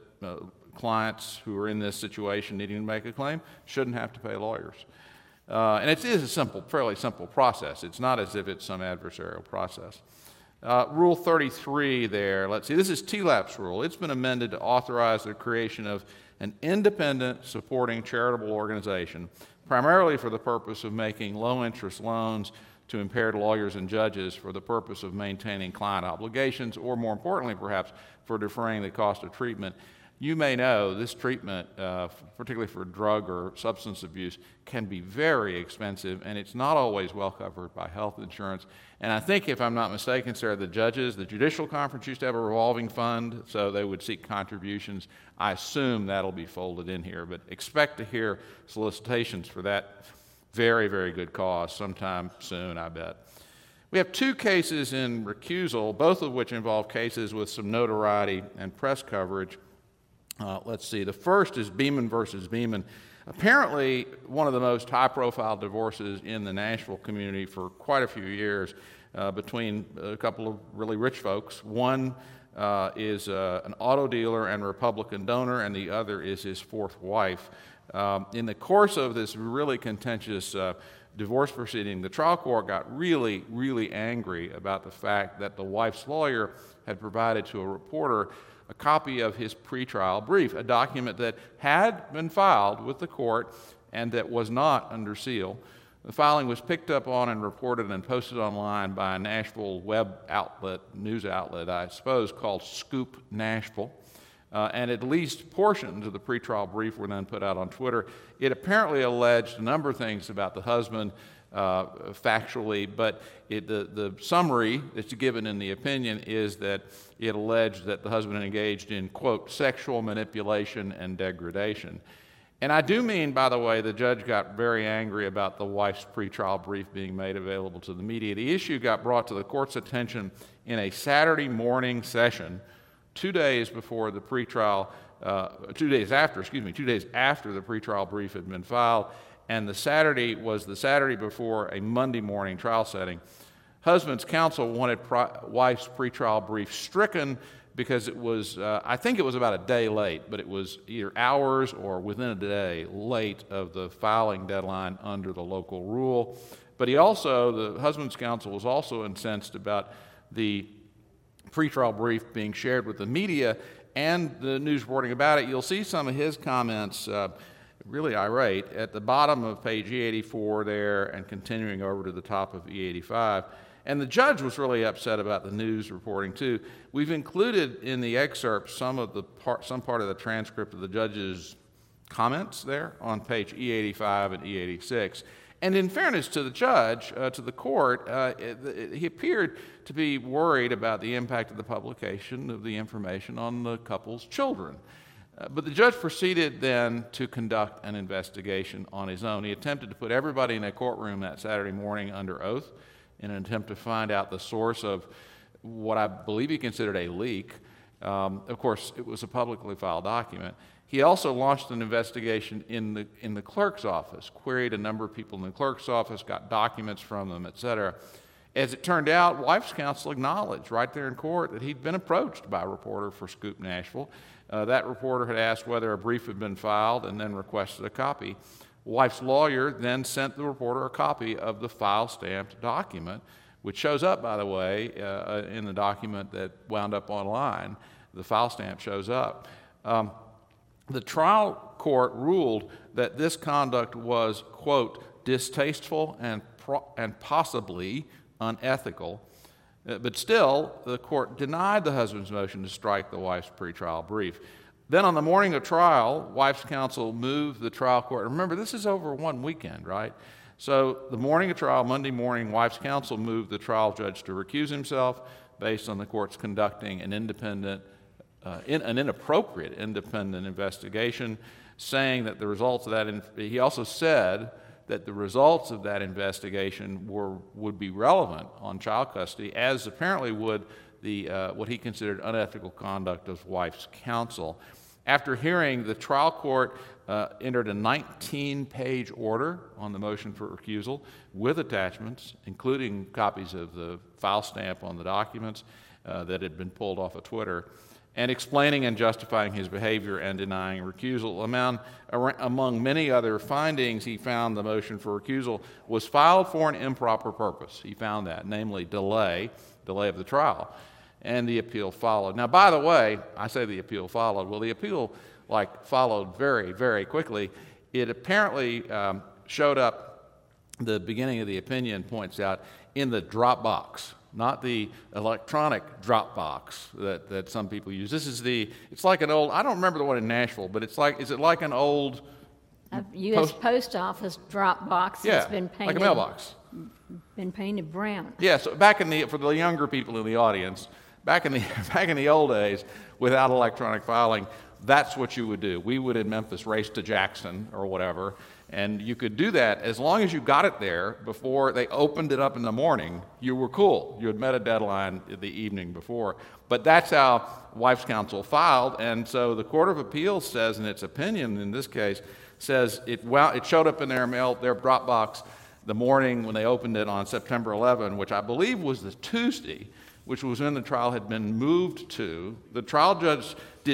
clients who are in this situation needing to make a claim shouldn't have to pay lawyers. And it is a fairly simple process. It's not as if it's some adversarial process. Rule 33 there, let's see, this is TLAP's rule. It's been amended to authorize the creation of an independent supporting charitable organization, primarily for the purpose of making low-interest loans to impaired lawyers and judges for the purpose of maintaining client obligations, or more importantly, perhaps, for defraying the cost of treatment. You may know this treatment, particularly for drug or substance abuse, can be very expensive, and it's not always well covered by health insurance. And I think, if I'm not mistaken, Sarah, the Judicial Conference used to have a revolving fund, so they would seek contributions. I assume that'll be folded in here, but expect to hear solicitations for that very, very good cause sometime soon, I bet. We have two cases in recusal, both of which involve cases with some notoriety and press coverage. Let's see, the first is Beeman versus Beeman. Apparently, one of the most high-profile divorces in the Nashville community for quite a few years between a couple of really rich folks. One is an auto dealer and Republican donor, and the other is his fourth wife. In the course of this really contentious divorce proceeding, the trial court got really, really angry about the fact that the wife's lawyer had provided to a reporter a copy of his pretrial brief, a document that had been filed with the court and that was not under seal. The filing was picked up on and reported and posted online by a Nashville web outlet, news outlet, I suppose, called Scoop Nashville. And at least portions of the pretrial brief were then put out on Twitter. It apparently alleged a number of things about the husband factually, but the summary that's given in the opinion is that it alleged that the husband engaged in, quote, sexual manipulation and degradation. And I do mean, by the way, the judge got very angry about the wife's pretrial brief being made available to the media. The issue got brought to the court's attention in a Saturday morning session, 2 days before the pretrial, 2 days after the pretrial brief had been filed, and the Saturday was the Saturday before a Monday morning trial setting. Husband's counsel wanted wife's pretrial brief stricken because it was, I think it was about a day late, but it was either hours or within a day late of the filing deadline under the local rule. But the husband's counsel was also incensed about the pretrial brief being shared with the media and the news reporting about it. You'll see some of his comments, really irate, at the bottom of page E84 there and continuing over to the top of E85. And the judge was really upset about the news reporting too. We've included in the excerpt some part of the transcript of the judge's comments there on page E85 and E86. And in fairness to the judge, to the court, he appeared to be worried about the impact of the publication of the information on the couple's children. But the judge proceeded then to conduct an investigation on his own. He attempted to put everybody in a courtroom that Saturday morning under oath in an attempt to find out the source of what I believe he considered a leak. Of course, it was a publicly filed document. He also launched an investigation in the clerk's office, queried a number of people in the clerk's office, got documents from them, etc. As it turned out, wife's counsel acknowledged right there in court that he'd been approached by a reporter for Scoop Nashville. That reporter had asked whether a brief had been filed and then requested a copy. Wife's lawyer then sent the reporter a copy of the file-stamped document, which shows up, by the way, in the document that wound up online. The file stamp shows up. The trial court ruled that this conduct was, quote, distasteful and possibly unethical. But still, the court denied the husband's motion to strike the wife's pretrial brief. Then on the morning of trial, wife's counsel moved the trial court. Remember, this is over one weekend, right? So the morning of trial, Monday morning, wife's counsel moved the trial judge to recuse himself based on the court's conducting an inappropriate independent investigation, saying that the results of that, he also said that the results of that investigation would be relevant on child custody, as apparently would the what he considered unethical conduct of wife's counsel. After hearing, the trial court entered a 19-page order on the motion for recusal with attachments, including copies of the file stamp on the documents that had been pulled off of Twitter, and explaining and justifying his behavior and denying recusal. Among many other findings, he found the motion for recusal was filed for an improper purpose. He found that, namely delay of the trial. And the appeal followed. Now, by the way, I say the appeal followed. Well, the appeal followed very, very quickly. It apparently showed up, the beginning of the opinion points out, in the Dropbox, not the electronic Dropbox that some people use. It's like an old, I don't remember the one in Nashville, but is it like an old a U.S. Post Office Dropbox that's been painted, like a mailbox. Been painted brown. Yeah, so for the younger people in the audience, back in the old days, without electronic filing, that's what you would do. We would in Memphis race to Jackson or whatever, and you could do that as long as you got it there before they opened it up in the morning. You were cool. You had met a deadline the evening before. But that's how wife's counsel filed, and so the Court of Appeals says in its opinion in this case, says it showed up in their Dropbox the morning when they opened it on September 11, which I believe was the Tuesday, which was when the trial had been moved to. The trial judge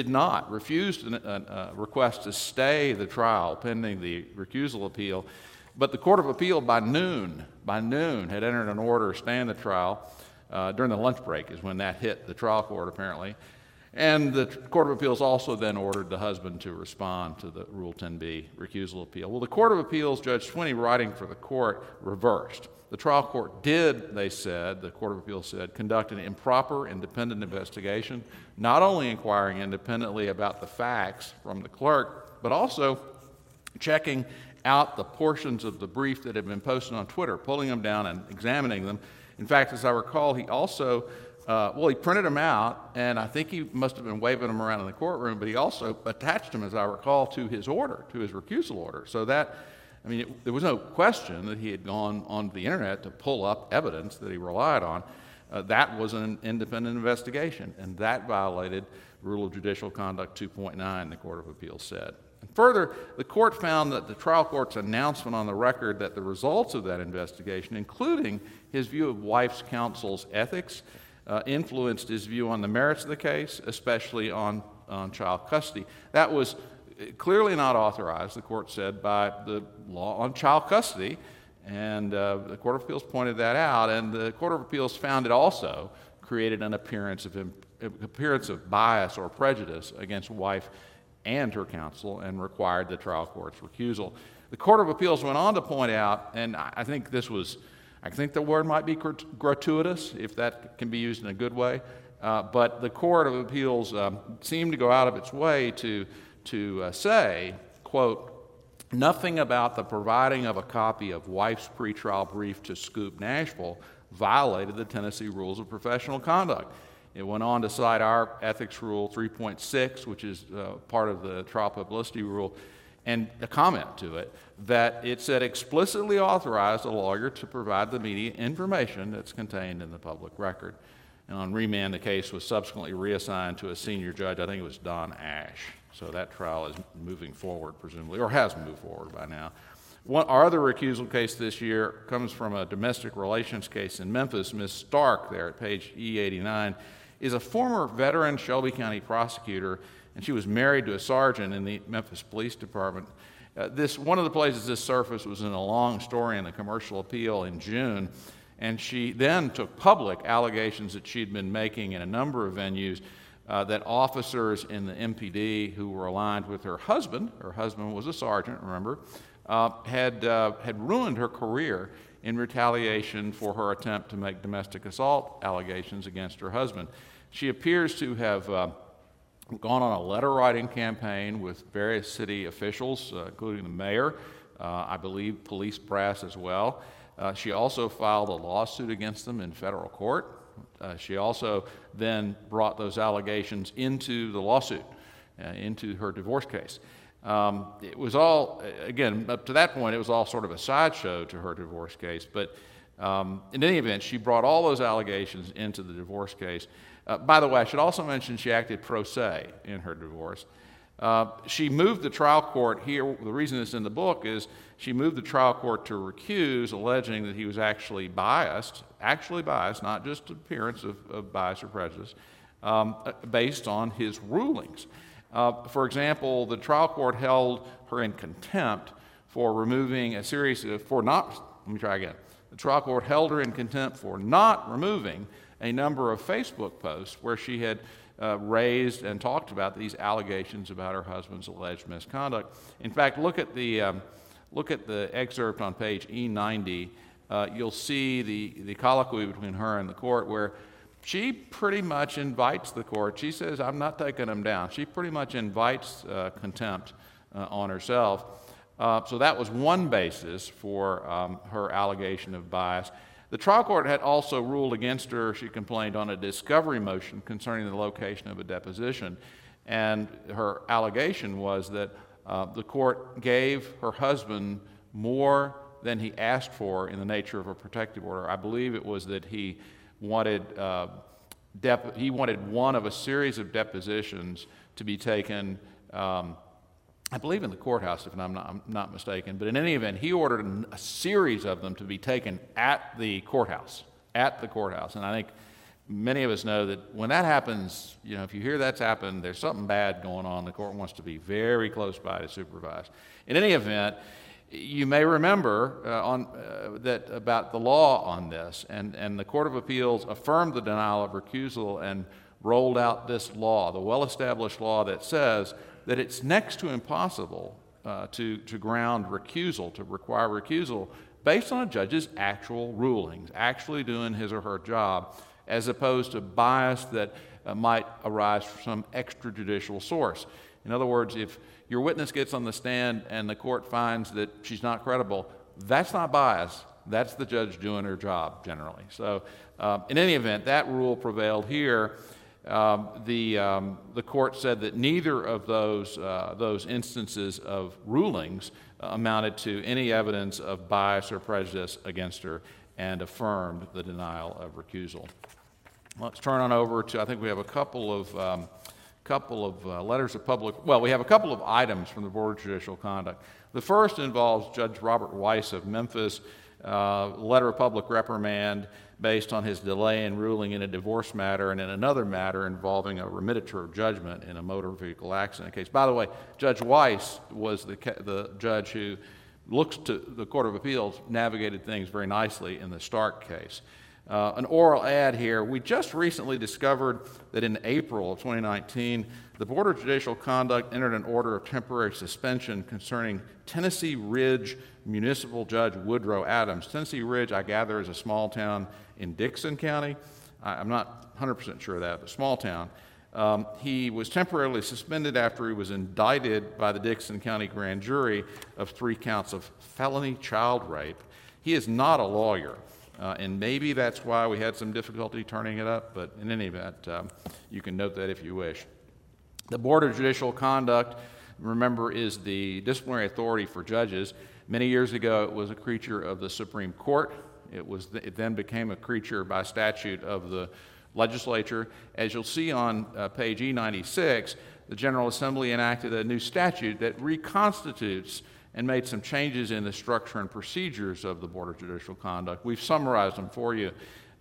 refused a request to stay the trial pending the recusal appeal, but the Court of Appeal by noon had entered an order staying the trial. During the lunch break is when that hit the trial court apparently. And the Court of Appeals also then ordered the husband to respond to the Rule 10b recusal appeal. Well, the Court of Appeals, Judge Swinney, writing for the court, reversed. The trial court did, the Court of Appeals said, conduct an improper independent investigation, not only inquiring independently about the facts from the clerk, but also checking out the portions of the brief that had been posted on Twitter, pulling them down and examining them. In fact, as I recall, he also he printed them out, and I think he must have been waving them around in the courtroom, but he also attached them, as I recall, to his recusal order. So there was no question that he had gone on the internet to pull up evidence that he relied on. That was an independent investigation, and that violated Rule of Judicial Conduct 2.9, the Court of Appeals said. And further, the court found that the trial court's announcement on the record that the results of that investigation, including his view of wife's counsel's ethics, influenced his view on the merits of the case, especially on child custody. That was clearly not authorized, the court said, by the law on child custody, and the Court of Appeals pointed that out, and the Court of Appeals found it also created an appearance of bias or prejudice against wife and her counsel and required the trial court's recusal. The Court of Appeals went on to point out, and I think the word might be gratuitous, if that can be used in a good way, but the Court of Appeals seemed to go out of its way to say, quote, nothing about the providing of a copy of wife's pretrial brief to Scoop Nashville violated the Tennessee Rules of Professional Conduct. It went on to cite our Ethics Rule 3.6, which is part of the trial publicity rule, and a comment to it that it said explicitly authorized a lawyer to provide the media information that's contained in the public record. And on remand, the case was subsequently reassigned to a senior judge. I think it was Don Ash. So that trial is moving forward, presumably, or has moved forward by now. Our other recusal case this year comes from a domestic relations case in Memphis. Ms. Stark, there at page E89, is a former veteran Shelby County prosecutor, and she was married to a sergeant in the Memphis Police Department. One of the places this surfaced was in a long story in the Commercial Appeal in June, and she then took public allegations that she'd been making in a number of venues that officers in the MPD who were aligned with her husband was a sergeant, remember, had ruined her career in retaliation for her attempt to make domestic assault allegations against her husband. She appears to have gone on a letter-writing campaign with various city officials, including the mayor, I believe police brass as well. She also filed a lawsuit against them in federal court. She also then brought those allegations into the lawsuit, into her divorce case. It was all, again, up to that point, it was all sort of a sideshow to her divorce case. But in any event, she brought all those allegations into the divorce case. By the way, I should also mention she acted pro se in her divorce. She moved the trial court here. The reason it's in the book is she moved the trial court to recuse, alleging that he was actually biased, not just appearance of bias or prejudice, based on his rulings. For example, the trial court held her in contempt for removing a series of, The trial court held her in contempt for not removing a number of Facebook posts where she had raised and talked about these allegations about her husband's alleged misconduct. In fact, look at the excerpt on page E90. You'll see the colloquy between her and the court where she pretty much invites the court. She says, I'm not taking them down. She pretty much invites contempt on herself. So that was one basis for her allegation of bias. The trial court had also ruled against her, she complained, on a discovery motion concerning the location of a deposition. And her allegation was that the court gave her husband more than he asked for in the nature of a protective order. I believe it was that he wanted one of a series of depositions to be taken, I believe in the courthouse, if I'm not mistaken. But in any event, he ordered a series of them to be taken at the courthouse. And I think many of us know that when that happens, if you hear that's happened, there's something bad going on. The court wants to be very close by to supervise. In any event, you may remember about the law on this, and the Court of Appeals affirmed the denial of recusal and rolled out this law, the well-established law that says that it's next to impossible to ground recusal, to require recusal, based on a judge's actual rulings, actually doing his or her job, as opposed to bias that might arise from some extrajudicial source. In other words, if your witness gets on the stand and the court finds that she's not credible, that's not bias. That's the judge doing her job, generally. So in any event, that rule prevailed here. The court said that neither of those instances of rulings amounted to any evidence of bias or prejudice against her, and affirmed the denial of recusal. Let's turn on over to, I think we have a couple of letters of public, well, we have a couple of items from the Board of Judicial Conduct. The first involves Judge Robert Weiss of Memphis, letter of public reprimand based on his delay in ruling in a divorce matter and in another matter involving a remittiture of judgment in a motor vehicle accident case. By the way, Judge Weiss was the judge who looks to the Court of Appeals, navigated things very nicely in the Stark case. An oral ad here. We just recently discovered that in April of 2019, the Board of Judicial Conduct entered an order of temporary suspension concerning Tennessee Ridge Municipal Judge Woodrow Adams. Tennessee Ridge, I gather, is a small town in Dixon County. I'm not 100% sure of that, but small town. He was temporarily suspended after he was indicted by the Dixon County Grand Jury of 3 counts of felony child rape. He is not a lawyer. And maybe that's why we had some difficulty turning it up, but in any event, you can note that if you wish. The Board of Judicial Conduct, remember, is the disciplinary authority for judges. Many years ago, it was a creature of the Supreme Court. It then became a creature by statute of the legislature. As you'll see on page E96, the General Assembly enacted a new statute that reconstitutes and made some changes in the structure and procedures of the Board of Judicial Conduct. We've summarized them for you.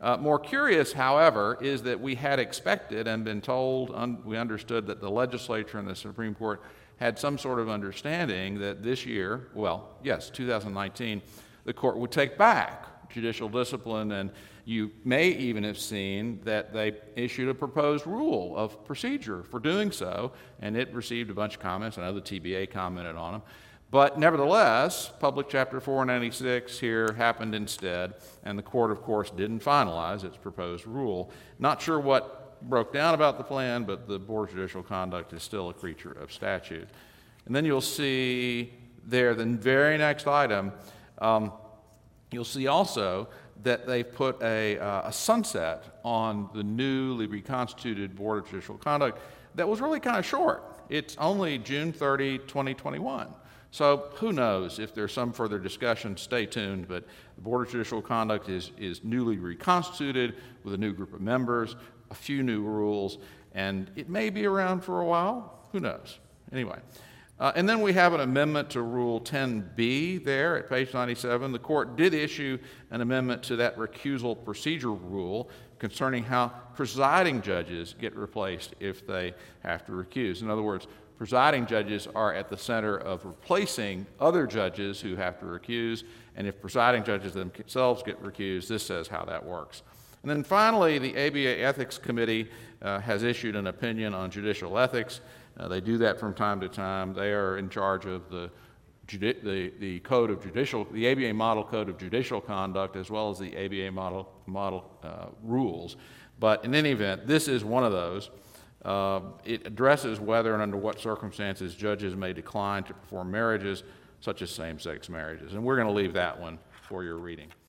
More curious, however, is that we had expected and been told, we understood that the legislature and the Supreme Court had some sort of understanding that this year, 2019, the court would take back judicial discipline, and you may even have seen that they issued a proposed rule of procedure for doing so, and it received a bunch of comments. I know the TBA commented on them. But nevertheless, Public Chapter 496 here happened instead, and the court, of course, didn't finalize its proposed rule. Not sure what broke down about the plan, but the Board of Judicial Conduct is still a creature of statute. And then you'll see there, the very next item, you'll see also that they've put a sunset on the newly reconstituted Board of Judicial Conduct that was really kind of short. It's only June 30, 2021. So who knows if there's some further discussion, stay tuned, but the Board of Judicial Conduct is newly reconstituted with a new group of members, a few new rules, and it may be around for a while, who knows. Anyway, and then we have an amendment to Rule 10b there at page 97. The court did issue an amendment to that recusal procedure rule concerning how presiding judges get replaced if they have to recuse. In other words, presiding judges are at the center of replacing other judges who have to recuse, and if presiding judges themselves get recused, this says how that works. And then finally, the ABA Ethics Committee has issued an opinion on judicial ethics. They do that from time to time. They are in charge of the Code of Judicial, the ABA Model Code of Judicial Conduct, as well as the ABA Model Rules. But in any event, this is one of those. It addresses whether and under what circumstances judges may decline to perform marriages, such as same-sex marriages. And we're going to leave that one for your reading.